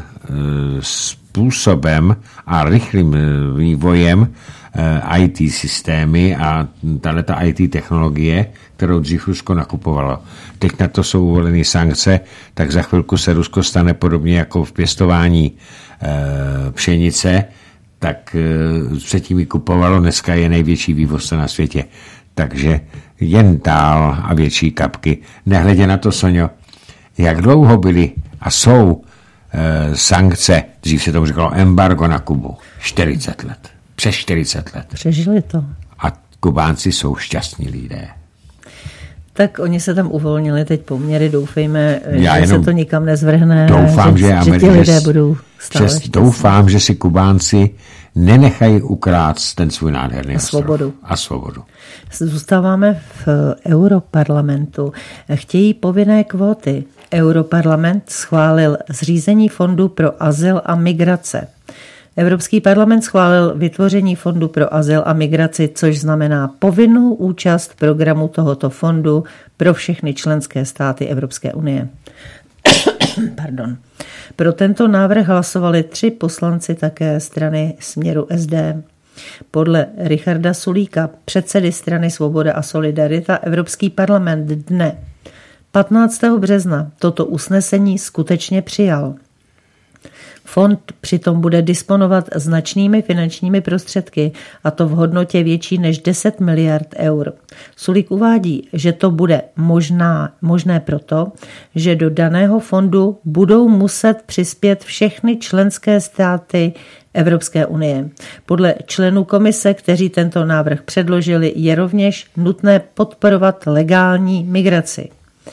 způsobem a rychlým vývojem e, í té systémy a tato í té technologie, kterou dřív Rusko nakupovalo. Teď na to jsou uvoleny sankce, tak za chvilku se Rusko stane podobně jako v pěstování e, pšenice, tak e, předtím ji kupovalo, dneska je největší vývozce na světě. Takže jen dál a větší kapky. Nehledě na to, Soňo, jak dlouho byly a jsou e, sankce, dřív se tomu říkalo embargo na Kubu, čtyřicet let. Přes čtyřicet let. Přežili to. A Kubánci jsou šťastní lidé. Tak oni se tam uvolnili teď poměry, doufejme, Já že se to nikam nezvrhne. Doufám, že, že, že ti lidé budou stále přes, Doufám, že si Kubánci nenechají ukrát ten svůj nádherný a svobodu. A svobodu. Zůstáváme v Europarlamentu. Chtějí povinné kvóty. Europarlament schválil zřízení fondu pro azyl a migrace. Evropský parlament schválil vytvoření fondu pro azyl a migraci, což znamená povinnou účast programu tohoto fondu pro všechny členské státy Evropské unie. Pardon. Pro tento návrh hlasovali tři poslanci také strany Směru S D. Podle Richarda Sulíka, předsedy strany Svoboda a Solidarita, Evropský parlament dne patnáctého března toto usnesení skutečně přijal. Fond přitom bude disponovat značnými finančními prostředky, a to v hodnotě větší než deset miliard eur. Sulík uvádí, že to bude možná, možné proto, že do daného fondu budou muset přispět všechny členské státy Evropské unie. Podle členů komise, kteří tento návrh předložili, je rovněž nutné podporovat legální migraci.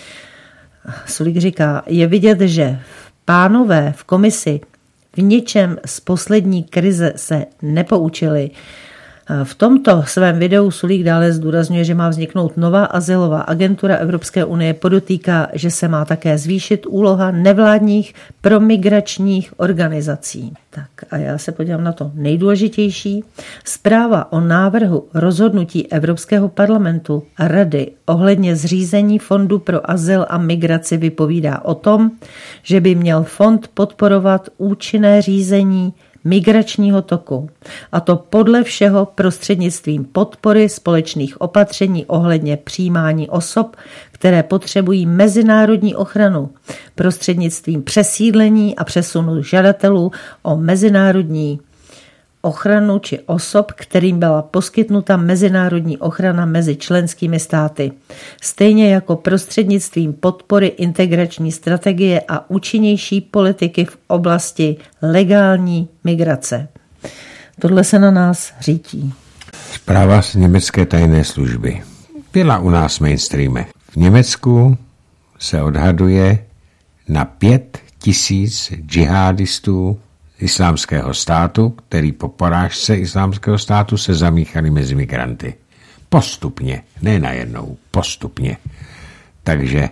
Sulík říká, je vidět, že pánové v komisi v ničem z poslední krize se nepoučili. V tomto svém videu Sulík dále zdůrazňuje, že má vzniknout nová azylová agentura Evropské unie, podotýká, že se má také zvýšit úloha nevládních promigračních organizací. Tak a já se podívám na to nejdůležitější. Zpráva o návrhu rozhodnutí Evropského parlamentu a Rady ohledně zřízení Fondu pro azyl a migraci vypovídá o tom, že by měl fond podporovat účinné řízení migračního toku, a to podle všeho prostřednictvím podpory společných opatření ohledně přijímání osob, které potřebují mezinárodní ochranu, prostřednictvím přesídlení a přesunu žadatelů o mezinárodní ochranu či osob, kterým byla poskytnuta mezinárodní ochrana mezi členskými státy, stejně jako prostřednictvím podpory integrační strategie a účinnější politiky v oblasti legální migrace. Tohle se na nás řítí. Zpráva z německé tajné služby. Byla u nás mainstreame. V Německu se odhaduje na pět tisíc džihadistů Islámského státu, který po porážce Islámského státu se zamíchali mezi migranty. Postupně, ne najednou, postupně. Takže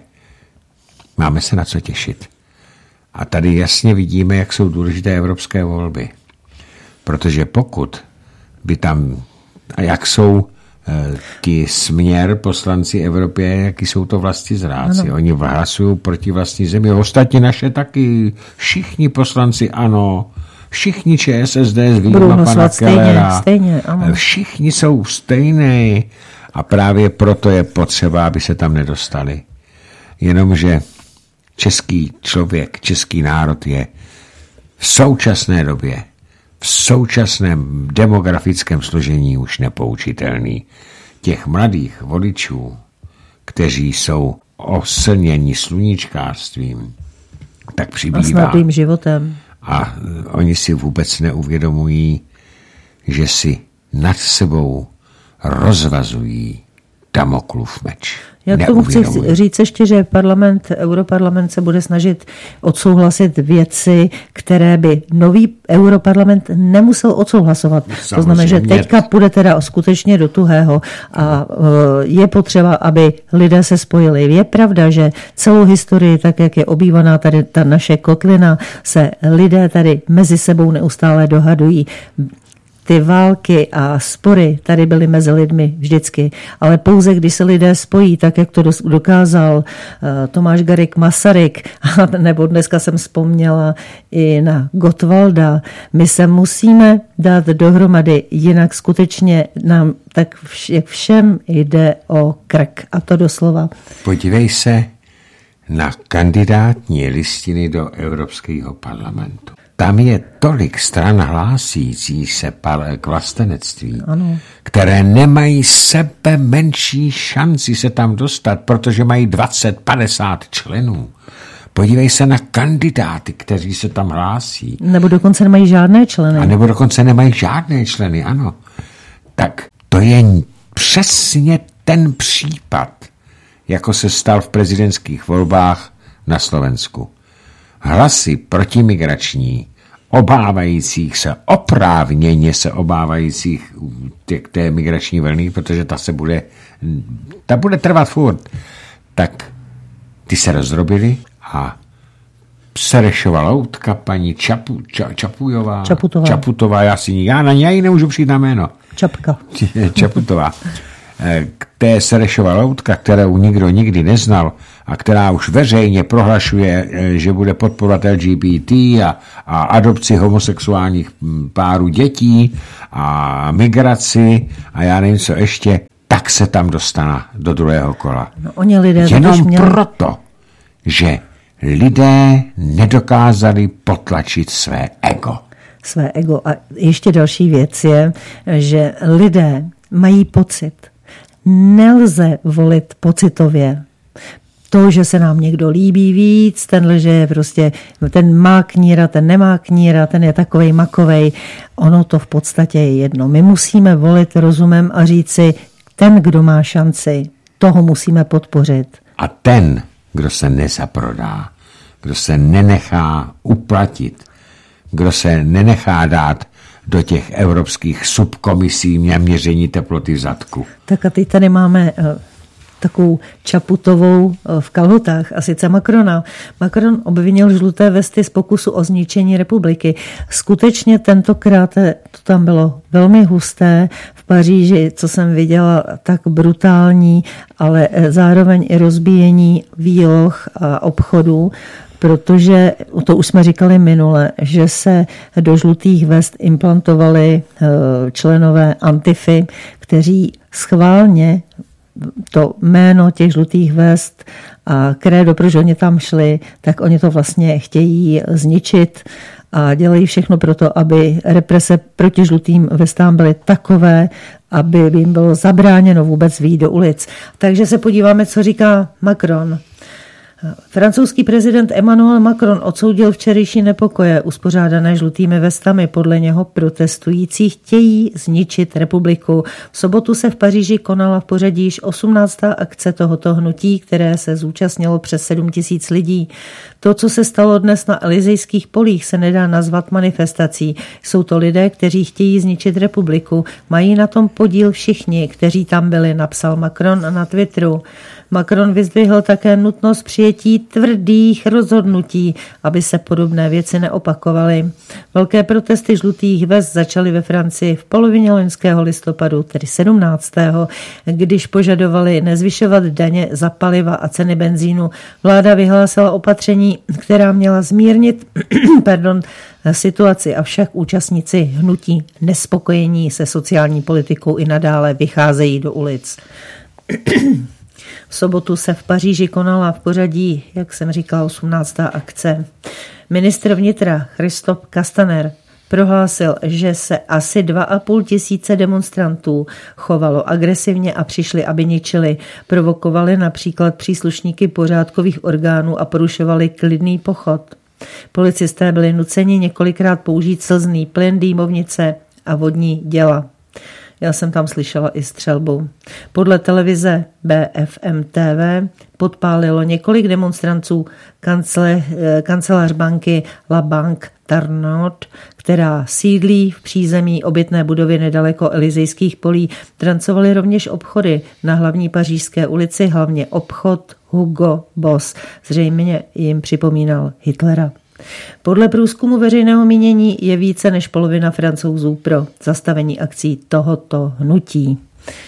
máme se na co těšit. A tady jasně vidíme, jak jsou důležité evropské volby. Protože pokud by tam, a jak jsou e, ti směr poslanci Evropě, jaký jsou to vlastizráci. Ano. Oni hlasují proti vlastní zemi. Ostatně naše taky, všichni poslanci ano, všichni ČSSD s výjima pana Kellera, stejně, stejně, všichni jsou stejné a právě proto je potřeba, aby se tam nedostali. jenomže český člověk, český národ je v současné době, v současném demografickém složení už nepoučitelný. Těch mladých voličů, kteří jsou oslněni sluníčkářstvím, tak přibývá. A sladým životem. A oni si vůbec neuvědomují, že si nad sebou rozvazují Damoklův meč. Já k tomu chci říct ještě, že parlament, Europarlament se bude snažit odsouhlasit věci, které by nový Europarlament nemusel odsouhlasovat. Samozřejmě. To znamená, že teďka půjde teda skutečně do tuhého a je potřeba, aby lidé se spojili. Je pravda, že celou historii, tak jak je obývaná tady ta naše kotlina, se lidé tady mezi sebou neustále dohadují. Ty války a spory tady byly mezi lidmi vždycky, ale pouze když se lidé spojí, tak jak to dokázal Tomáš Garrigue Masaryk, nebo dneska jsem vzpomněla i na Gottwalda, my se musíme dát dohromady, jinak skutečně nám tak jak všem jde o krk, a to doslova. Podívej se na kandidátní listiny do Evropského parlamentu. Tam je tolik stran hlásící se k vlastenectví, ano, které nemají sebe menší šanci se tam dostat, protože mají dvacet padesát členů. Podívej se na kandidáty, kteří se tam hlásí. Nebo dokonce nemají žádné členy. A nebo dokonce nemají žádné členy, ano. Tak to je přesně ten případ, jako se stal v prezidentských volbách na Slovensku. Hlasy protimigrační, obávajících se, oprávněně se obávajících tě, té migrační vlny, protože ta se bude, ta bude trvat furt, tak ty se rozdrobily a Serešova loutka, paní Čapu, Ča, Čapujová, Čaputová. Čaputová, já si já na něj nemůžu přijít na jméno. Čapka. Čaputová. K té Serešova loutka, kterou nikdo nikdy neznal a která už veřejně prohlašuje, že bude podporovat L G B T a, a adopci homosexuálních párů dětí a migraci a já nevím co ještě, tak se tam dostane do druhého kola. No, oni lidé jenom měli... proto, že lidé nedokázali potlačit své ego. Své ego. A ještě další věc je, že lidé mají pocit. Nelze volit pocitově. To, že se nám někdo líbí víc, tenhle, že je prostě, ten má kníra, ten nemá kníra, ten je takovej makovej, ono to v podstatě je jedno. My musíme volit rozumem a říci, ten, kdo má šanci, toho musíme podpořit. A ten, kdo se nezaprodá, kdo se nenechá uplatit, kdo se nenechá dát do těch evropských subkomisí měření teploty v zadku. Tak a teď tady máme uh, takovou Čaputovou uh, v kalhotách, a sice Macrona. Macron obvinil žluté vesty z pokusu o zničení republiky. Skutečně tentokrát to tam bylo velmi husté. V Paříži, co jsem viděla, tak brutální, ale zároveň i rozbíjení výloh a obchodů, protože, to už jsme říkali minule, že se do žlutých vest implantovali členové Antify, kteří schválně to jméno těch žlutých vest a krédo, proč oni tam šli, tak oni to vlastně chtějí zničit a dělají všechno pro to, aby represe proti žlutým vestám byly takové, aby jim bylo zabráněno vůbec vyjít do ulic. Takže se podíváme, co říká Macron. Francouzský prezident Emmanuel Macron odsoudil včerejší nepokoje uspořádané žlutými vestami. Podle něho protestující chtějí zničit republiku. V sobotu se v Paříži konala v pořadí již osmnáctá akce tohoto hnutí, které se zúčastnilo přes sedm tisíc lidí. To, co se stalo dnes na Elysejských polích, se nedá nazvat manifestací. Jsou to lidé, kteří chtějí zničit republiku. Mají na tom podíl všichni, kteří tam byli, napsal Macron na Twitteru. Macron vyzdvihl také nutnost přijetí tvrdých rozhodnutí, aby se podobné věci neopakovaly. Velké protesty žlutých vest začaly ve Francii v polovině loňského listopadu, tedy sedmnáctého když požadovali nezvyšovat daně za paliva a ceny benzínu. Vláda vyhlásila opatření, která měla zmírnit pardon, situaci, avšak účastníci hnutí nespokojení se sociální politikou i nadále vycházejí do ulic. V sobotu se v Paříži konala v pořadí, jak jsem říkala, osmnáctá akce. Ministr vnitra Christophe Castaner prohlásil, že se asi dva a půl tisíce demonstrantů chovalo agresivně a přišli, aby ničili. Provokovali například příslušníky pořádkových orgánů a porušovali klidný pochod. Policisté byli nuceni několikrát použít slzný plyn, dýmovnice a vodní děla. Já jsem tam slyšela i střelbu. Podle televize B F M T V podpálilo několik demonstrantů kancele, kancelář banky La Banque Tarnot, která sídlí v přízemí obytné budovy nedaleko Elizejských polí. Trancovaly rovněž obchody na hlavní pařížské ulici, hlavně obchod Hugo Boss. Zřejmě jim připomínal Hitlera. Podle průzkumu veřejného mínění je více než polovina Francouzů pro zastavení akcí tohoto hnutí.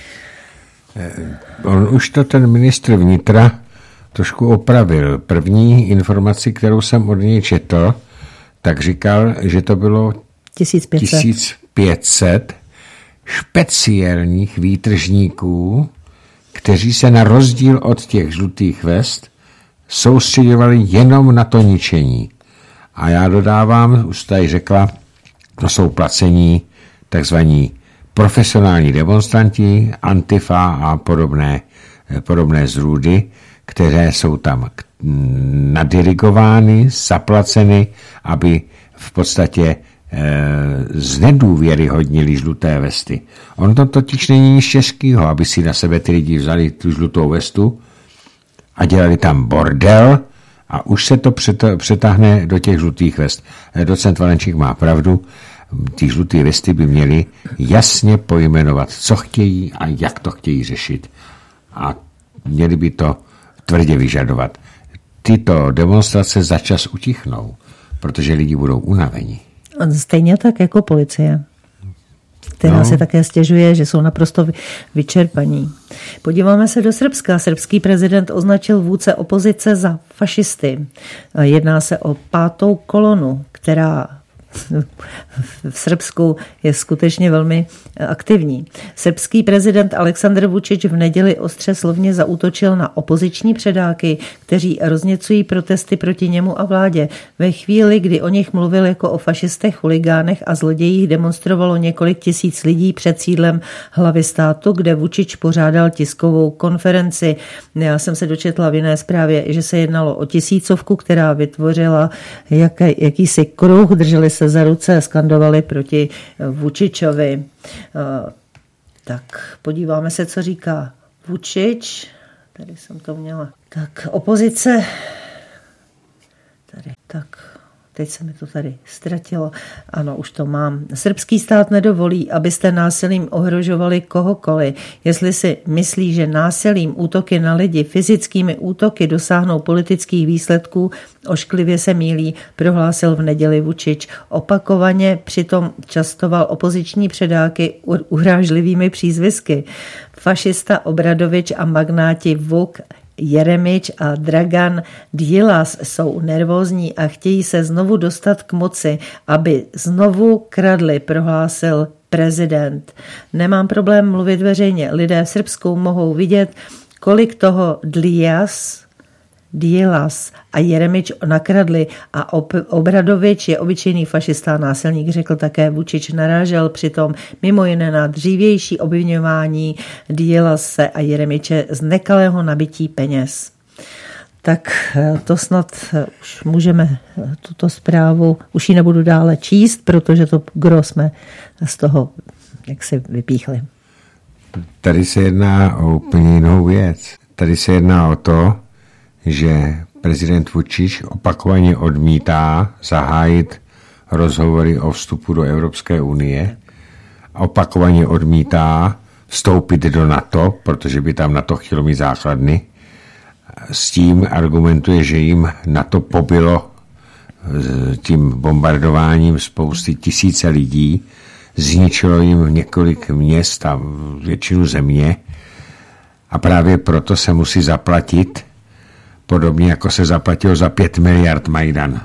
On už to ten ministr vnitra trošku opravil. První informaci, kterou jsem od něj četl, tak říkal, že to bylo tisíc pět set speciálních výtržníků, kteří se na rozdíl od těch žlutých vest soustředovali jenom na to ničení. A já dodávám, už tady řekla, to jsou placení takzvaní profesionální demonstranti, Antifa a podobné, podobné zrůdy, které jsou tam nadirigovány, zaplaceny, aby v podstatě e, znedůvěryhodnili žluté vesty. On to totiž není nic českého, aby si na sebe ty lidi vzali tu žlutou vestu a dělali tam bordel, a už se to přetáhne do těch žlutých vest. Docent Valenčík má pravdu, ty žluté vesty by měly jasně pojmenovat, co chtějí a jak to chtějí řešit. A měli by to tvrdě vyžadovat. Tyto demonstrace začas utichnou, protože lidi budou unaveni. Stejně tak jako policie, která no. se také stěžuje, že jsou naprosto vyčerpaní. Podíváme se do Srbska. Srbský prezident označil vůdce opozice za fašisty. Jedná se o pátou kolonu, která v Srbsku je skutečně velmi aktivní. Srbský prezident Aleksandr Vučić v neděli ostře slovně zaútočil na opoziční předáky, kteří rozněcují protesty proti němu a vládě. Ve chvíli, kdy o nich mluvil jako o fašistech, chuligánech a zlodějích, demonstrovalo několik tisíc lidí před sídlem hlavy státu, kde Vučić pořádal tiskovou konferenci. Já jsem se dočetla v jiné zprávě, že se jednalo o tisícovku, která vytvořila jaký, jakýsi kruh, drželi se za ruce a skandovali proti Vučićovi. Tak podíváme se, co říká Vučić. Tady jsem to měla. Tak opozice. Tady. Tak teď se mi to tady ztratilo. Ano, už to mám. Srbský stát nedovolí, abyste násilím ohrožovali kohokoliv. Jestli si myslí, že násilím, útoky na lidi, fyzickými útoky dosáhnou politických výsledků, ošklivě se mýlí, prohlásil v neděli Vučić. Opakovaně přitom častoval opoziční předáky urážlivými přízvisky. Fašista Obradovič a magnáti Vuk, Jeremič a Dragan Đilas jsou nervózní a chtějí se znovu dostat k moci, aby znovu kradli, prohlásil prezident. Nemám problém mluvit veřejně. Lidé v Srbsku mohou vidět, kolik toho Đilas, Đilas a Jeremič nakradli a Obradovič je obyčejný fašista a násilník, řekl také Vučić. Narážel přitom mimo jiné na dřívější obviňování Djilase a Jeremiče z nekalého nabití peněz. Tak to snad už můžeme tuto zprávu, už ji nebudu dále číst, protože to gro jsme z toho jak si vypíchli. Tady se jedná o úplně jinou věc. Tady se jedná o to, že prezident Vučić opakovaně odmítá zahájit rozhovory o vstupu do Evropské unie. Opakovaně odmítá vstoupit do NATO, protože by tam NATO chtělo mít základny. S tím argumentuje, že jim NATO pobilo tím bombardováním spousty tisíce lidí, zničilo jim několik měst a většinu země a právě proto se musí zaplatit, podobně jako se zaplatilo za pět miliard Majdan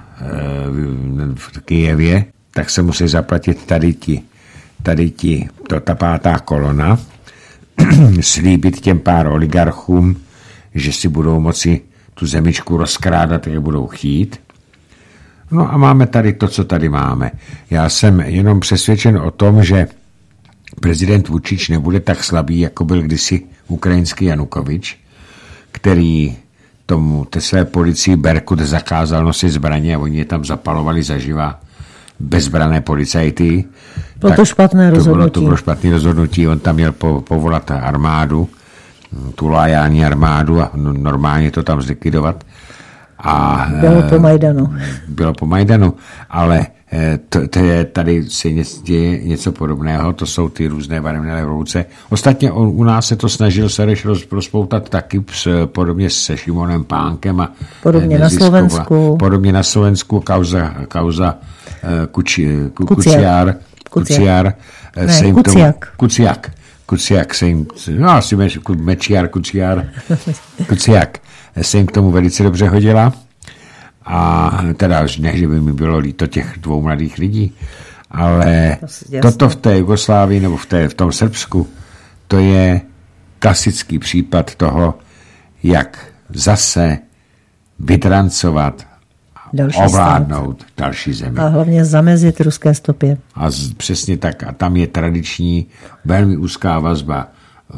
v Kyjevě, tak se musí zaplatit tady ti, tady ti, to ta pátá kolona, slíbit těm pár oligarchům, že si budou moci tu zemičku rozkrádat, jak budou chtít. No a máme tady to, co tady máme. Já jsem jenom přesvědčen o tom, že prezident Vučić nebude tak slabý, jako byl kdysi ukrajinský Janukovič, který tomu té své policii Berkut zakázal nosit zbraně a oni je tam zapalovali zaživa bezbrané policajty. Bylo to špatné rozhodnutí. To bylo, to bylo špatné rozhodnutí. On tam měl po, povolat armádu, tu loajální armádu a normálně to tam zlikvidovat. A, bylo po Majdanu. Bylo po Majdanu, ale to, to je, tady se děje něco podobného, to jsou ty různé barevné revoluce. Ostatně on, u nás se to snažil Sereš roz, rozpoutat taky s, podobně se Šimonem Pánkem a podobně na Slovensku. Podobně na Slovensku kauza, kauza Kuči, Kuciar. Kuciar. Ne, Kuciak. Kuciak. Kuciak se jim, no asi Mečiar, Kuciar. Kuciak se jim k tomu velice dobře hodila. A teda ne, že by mi bylo líto těch dvou mladých lidí, ale toto v té Jugoslávii nebo v, té, v tom Srbsku, to je klasický případ toho, jak zase vydrancovat, další ovládnout stát. Další zemi. A hlavně zamezit ruské stopě. A z, přesně tak. A tam je tradiční, velmi úzká vazba e,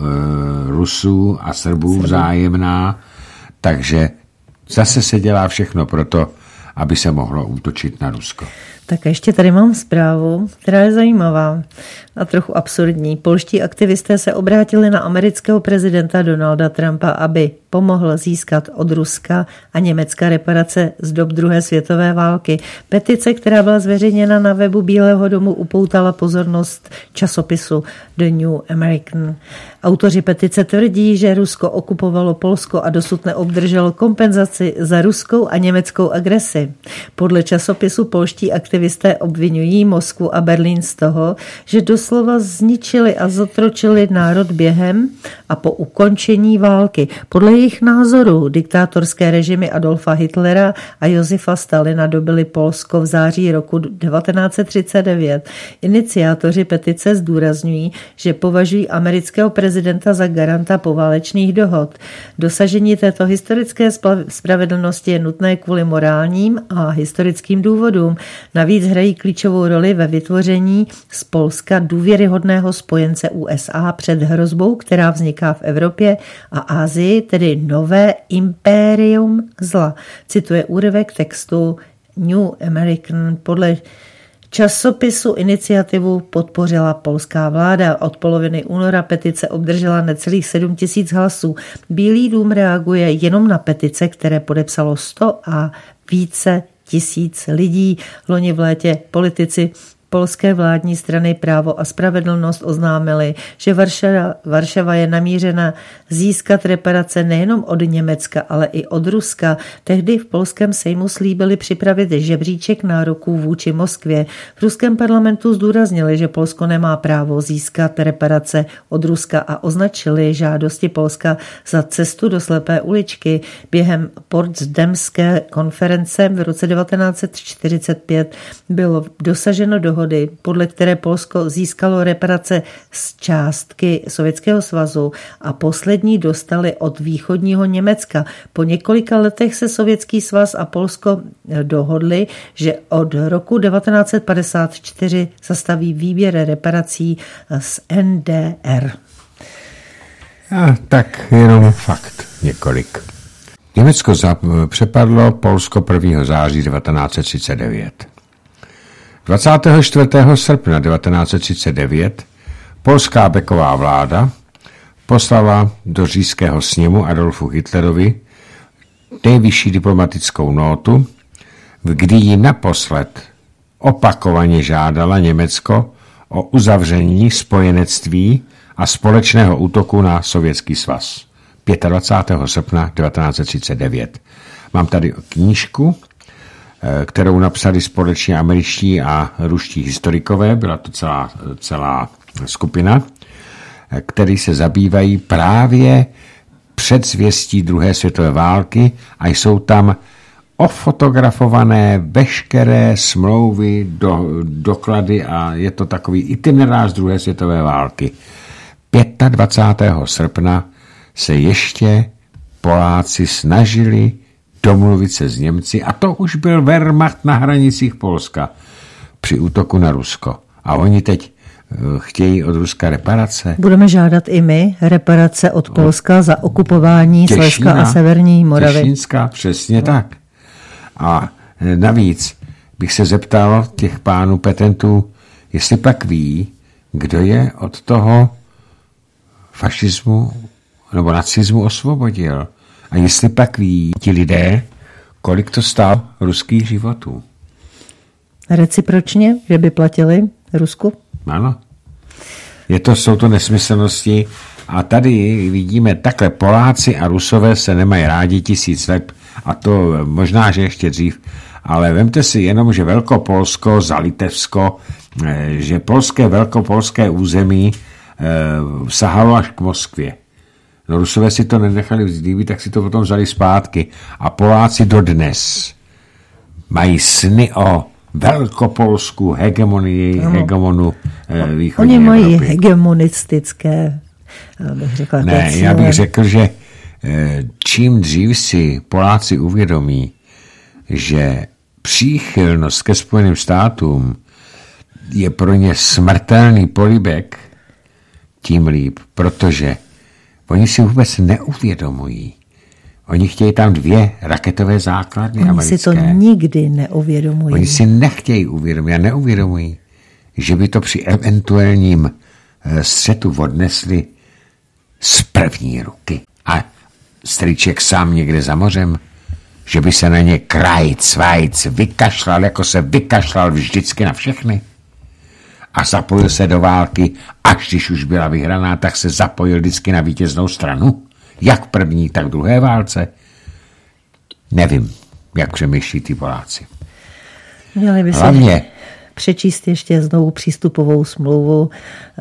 Rusů a Srbů Srbů. Vzájemná, takže zase se dělá všechno proto, aby se mohlo útočit na Rusko. Tak ještě tady mám zprávu, která je zajímavá a trochu absurdní. Polští aktivisté se obrátili na amerického prezidenta Donalda Trumpa, aby pomohl získat od Ruska a Německa reparace z dob druhé světové války. Petice, která byla zveřejněna na webu Bílého domu, upoutala pozornost časopisu The New American. Autoři petice tvrdí, že Rusko okupovalo Polsko a dosud neobdrželo kompenzaci za ruskou a německou agresi. Podle časopisu polští aktivisté obvinují Moskvu a Berlín z toho, že doslova zničili a zotročili národ během a po ukončení války. Podle jejich názoru diktátorské režimy Adolfa Hitlera a Josefa Stalina dobili Polsko v září roku devatenáct set třicet devět. Iniciátoři petice zdůrazňují, že považují amerického prezidenta za garanta poválečných dohod. Dosažení této historické spravedlnosti je nutné kvůli morálním a historickým důvodům. Navíc hrají klíčovou roli ve vytvoření z Polska důvěryhodného spojence U S A před hrozbou, která vzniká v Evropě a Asii, tedy nové impérium zla. Cituje úryvek textu New American. Podle časopisu iniciativu podpořila polská vláda. Od poloviny února petice obdržela necelých sedm tisíc hlasů. Bílý dům reaguje jenom na petice, které podepsalo sto a více tisíc lidí. Loni v létě politici polské vládní strany Právo a spravedlnost oznámili, že Varšava, Varšava je namířena získat reparace nejenom od Německa, ale i od Ruska. Tehdy v polském sejmu slíbili připravit žebříček nároků vůči Moskvě. V ruském parlamentu zdůraznili, že Polsko nemá právo získat reparace od Ruska a označili žádosti Polska za cestu do slepé uličky. Během Potsdamské konference v roce devatenáct set čtyřicet pět bylo dosaženo dohody, podle které Polsko získalo reparace z částky Sovětského svazu a poslední dostali od východního Německa. Po několika letech se Sovětský svaz a Polsko dohodli, že od roku devatenáct set padesát čtyři zastaví výběr reparací z N D R. A tak jenom fakt několik. Německo přepadlo Polsko prvního září devatenáct set třicet devět. dvacátého čtvrtého srpna devatenáct set třicet devět polská Becková vláda poslala do říšského sněmu Adolfu Hitlerovi nejvyšší diplomatickou nótu, kdy ji naposled opakovaně žádala Německo o uzavření spojenectví a společného útoku na Sovětský svaz. dvacátého pátého srpna devatenáct set třicet devět. Mám tady knížku, kterou napsali společně američtí a ruští historikové, byla to celá, celá skupina, který se zabývají právě předzvěstí druhé světové války a jsou tam ofotografované veškeré smlouvy, do, doklady a je to takový itinerář druhé světové války. dvacátého pátého srpna se ještě Poláci snažili domluvit se s Němci a to už byl Wehrmacht na hranicích Polska při útoku na Rusko. A oni teď chtějí od Ruska reparace. Budeme žádat i my reparace od Polska za okupování Slezska a Severní Moravy. Těšínská, přesně tak. A navíc bych se zeptal těch pánů petentů, jestli pak ví, kdo je od toho fašismu nebo nacismu osvobodil. A jestli pak ví ti lidé, kolik to stálo ruských životů. Recipročně, že by platili Rusku? Ano. Je to, jsou to nesmyslnosti a tady vidíme takhle, Poláci a Rusové se nemají rádi tisíc let a to možná, že ještě dřív, ale vemte si jenom, že Velkopolsko, Zalitevsko, že polské, velkopolské území eh, sahalo až k Moskvě. No Rusové si to nenechali vzlíbit, tak si to potom vzali zpátky a Poláci dodnes mají sny o velkopolskou hegemonii, no. hegemonu eh, východní Oni mají Evropy. hegemonistické, bych řekla, Ne, já bych řekl, že eh, čím dřív si Poláci uvědomí, že příchylnost ke Spojeným státům je pro ně smrtelný polibek, tím líp, protože oni si vůbec neuvědomují. Oni chtějí tam dvě raketové základny Oni americké. si to nikdy neuvědomují. Oni si nechtějí uvědomit a neuvědomují, že by to při eventuálním střetu odnesli z první ruky. A strýček sám někde za mořem, že by se na ně krajc, vajc vykašlal, jako se vykašlal vždycky na všechny. A zapojil se do války, až když už byla vyhraná, tak se zapojil vždycky na vítěznou stranu. Jak v první, tak v druhé válce. Nevím, jak přemýšlí ty Poláci. Měli by Hlavně se přečíst ještě znovu přístupovou smlouvu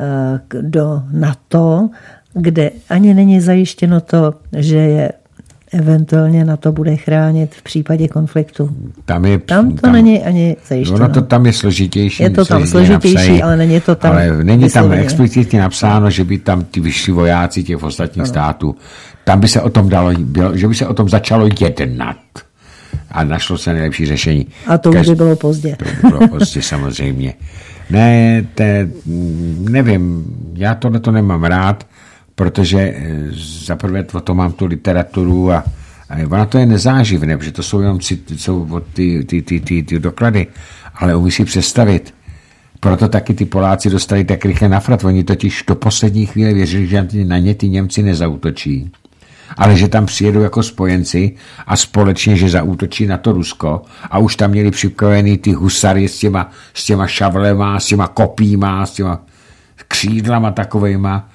do NATO, kde ani není zajištěno to, že je eventuálně NATO bude chránit v případě konfliktu. Tam, je, tam to tam, není ani zajištěno. Ono to tam je složitější. Je to tam složitější, napsají, ale není to tam Ale není vysloveně. tam explicitně napsáno, že by tam ty vyšší vojáci těch ostatních ano. států, tam by se o tom dalo, bylo, že by se o tom začalo jednat. A našlo se nejlepší řešení. A to už by bylo pozdě. To by bylo pozdě, samozřejmě. Ne, te, nevím, já tohle to nemám rád, protože zaprvé o to mám tu literaturu a, a ona to je nezáživné, protože to jsou jenom jsou ty, ty, ty, ty, ty doklady, ale umí si představit. Proto taky ty Poláci dostali tak rychle na frat. Oni totiž do poslední chvíle věřili, že na ně ty Němci nezautočí, ale že tam přijedou jako spojenci a společně, že zaútočí na to Rusko a už tam měli připravený ty husary s těma, s těma šavlema, s těma kopíma, s těma křídlama takovejma.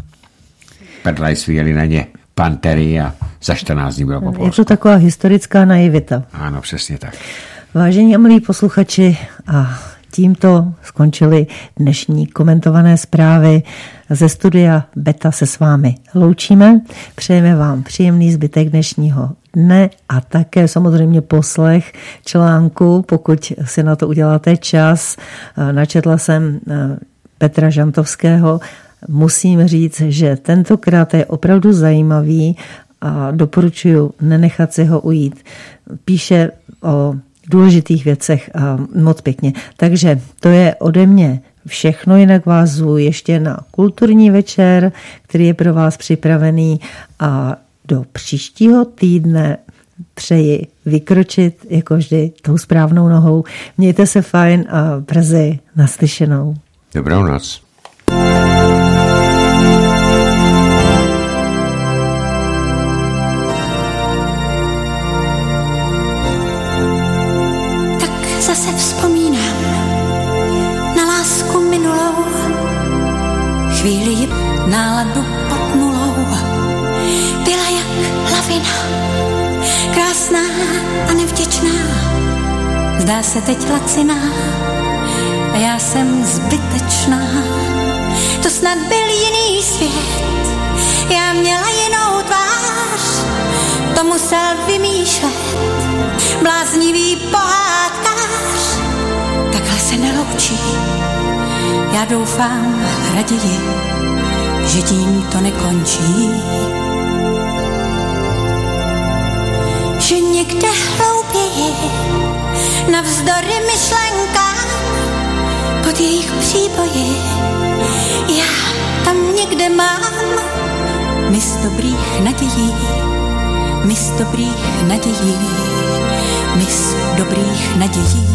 Pedlaj svíjeli na ně pantery a za čtrnáct dní bylo po Polsku. Je to taková historická naivita. Ano, přesně tak. Vážení a milí posluchači, a tímto skončily dnešní komentované zprávy. Ze studia Beta se s vámi loučíme. Přejeme vám příjemný zbytek dnešního dne a také samozřejmě poslech článku, pokud si na to uděláte čas. Načetla jsem Petra Žantovského. Musím říct, že tentokrát je opravdu zajímavý a doporučuji nenechat si ho ujít. Píše o důležitých věcech a moc pěkně. Takže to je ode mě všechno, jinak vás zvu ještě na kulturní večer, který je pro vás připravený a do příštího týdne přeji vykročit jako vždy tou správnou nohou. Mějte se fajn a brzy naslyšenou. Dobrou noc. Zase vzpomínám na lásku minulou, chvíli ji náladu pod nulou. Byla jak lavina, krásná a nevděčná, zdá se teď laciná a já jsem zbytečná. To snad byl jiný svět, já měla jinou tvář, to musel vymýšlet bláznivý pohádkář. Takhle se neloučí, já doufám raději, že tím to nekončí. někde hlouběji, navzdory myšlenkám, pod jejich příboji. Já tam někde mám mis dobrých nadějí, mis dobrých nadějí, mis dobrých nadějí.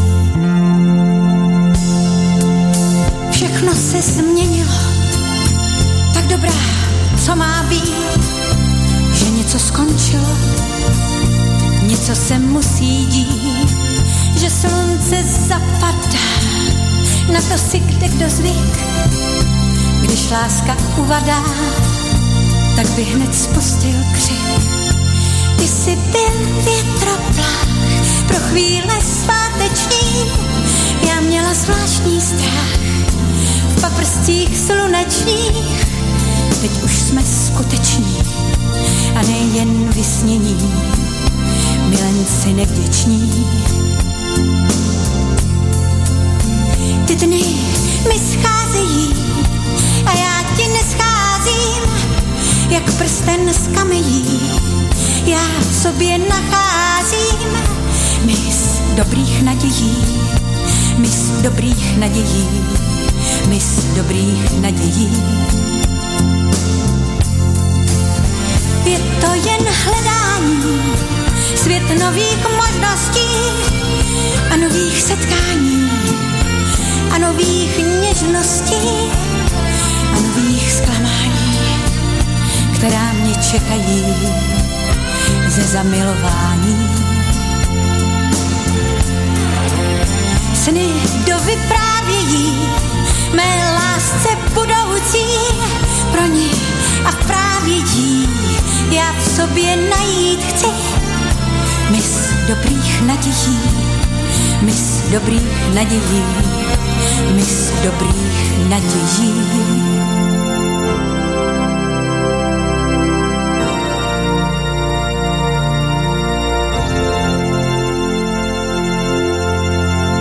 Všechno se změnilo, tak dobrá, co má být, že něco skončilo, něco se musí dít, že slunce zapadá, na to si kde kdo zvyk, když láska uvadá, tak by hned spustil křik. Ty jsi byl větroplach pro chvíle sváteční, já měla zvláštní strach v paprstích slunečních. Teď už jsme skuteční a nejen vysnění, milenci nevděční. Ty dny mi scházejí a já ti nescházím, jak prsten z kamejí. Já v sobě nacházím mis dobrých nadějí, mis dobrých nadějí, mis dobrých nadějí. Je to jen hledání, svět nových možností a nových setkání a nových něžností a nových zklamání, která mě čekají ze zamilování. Sny dovyprávějí mé lásce budoucí, pro ní a právě jí já v sobě najít chci mis dobrých nadějí, mis dobrých nadějí, mis dobrých nadějí.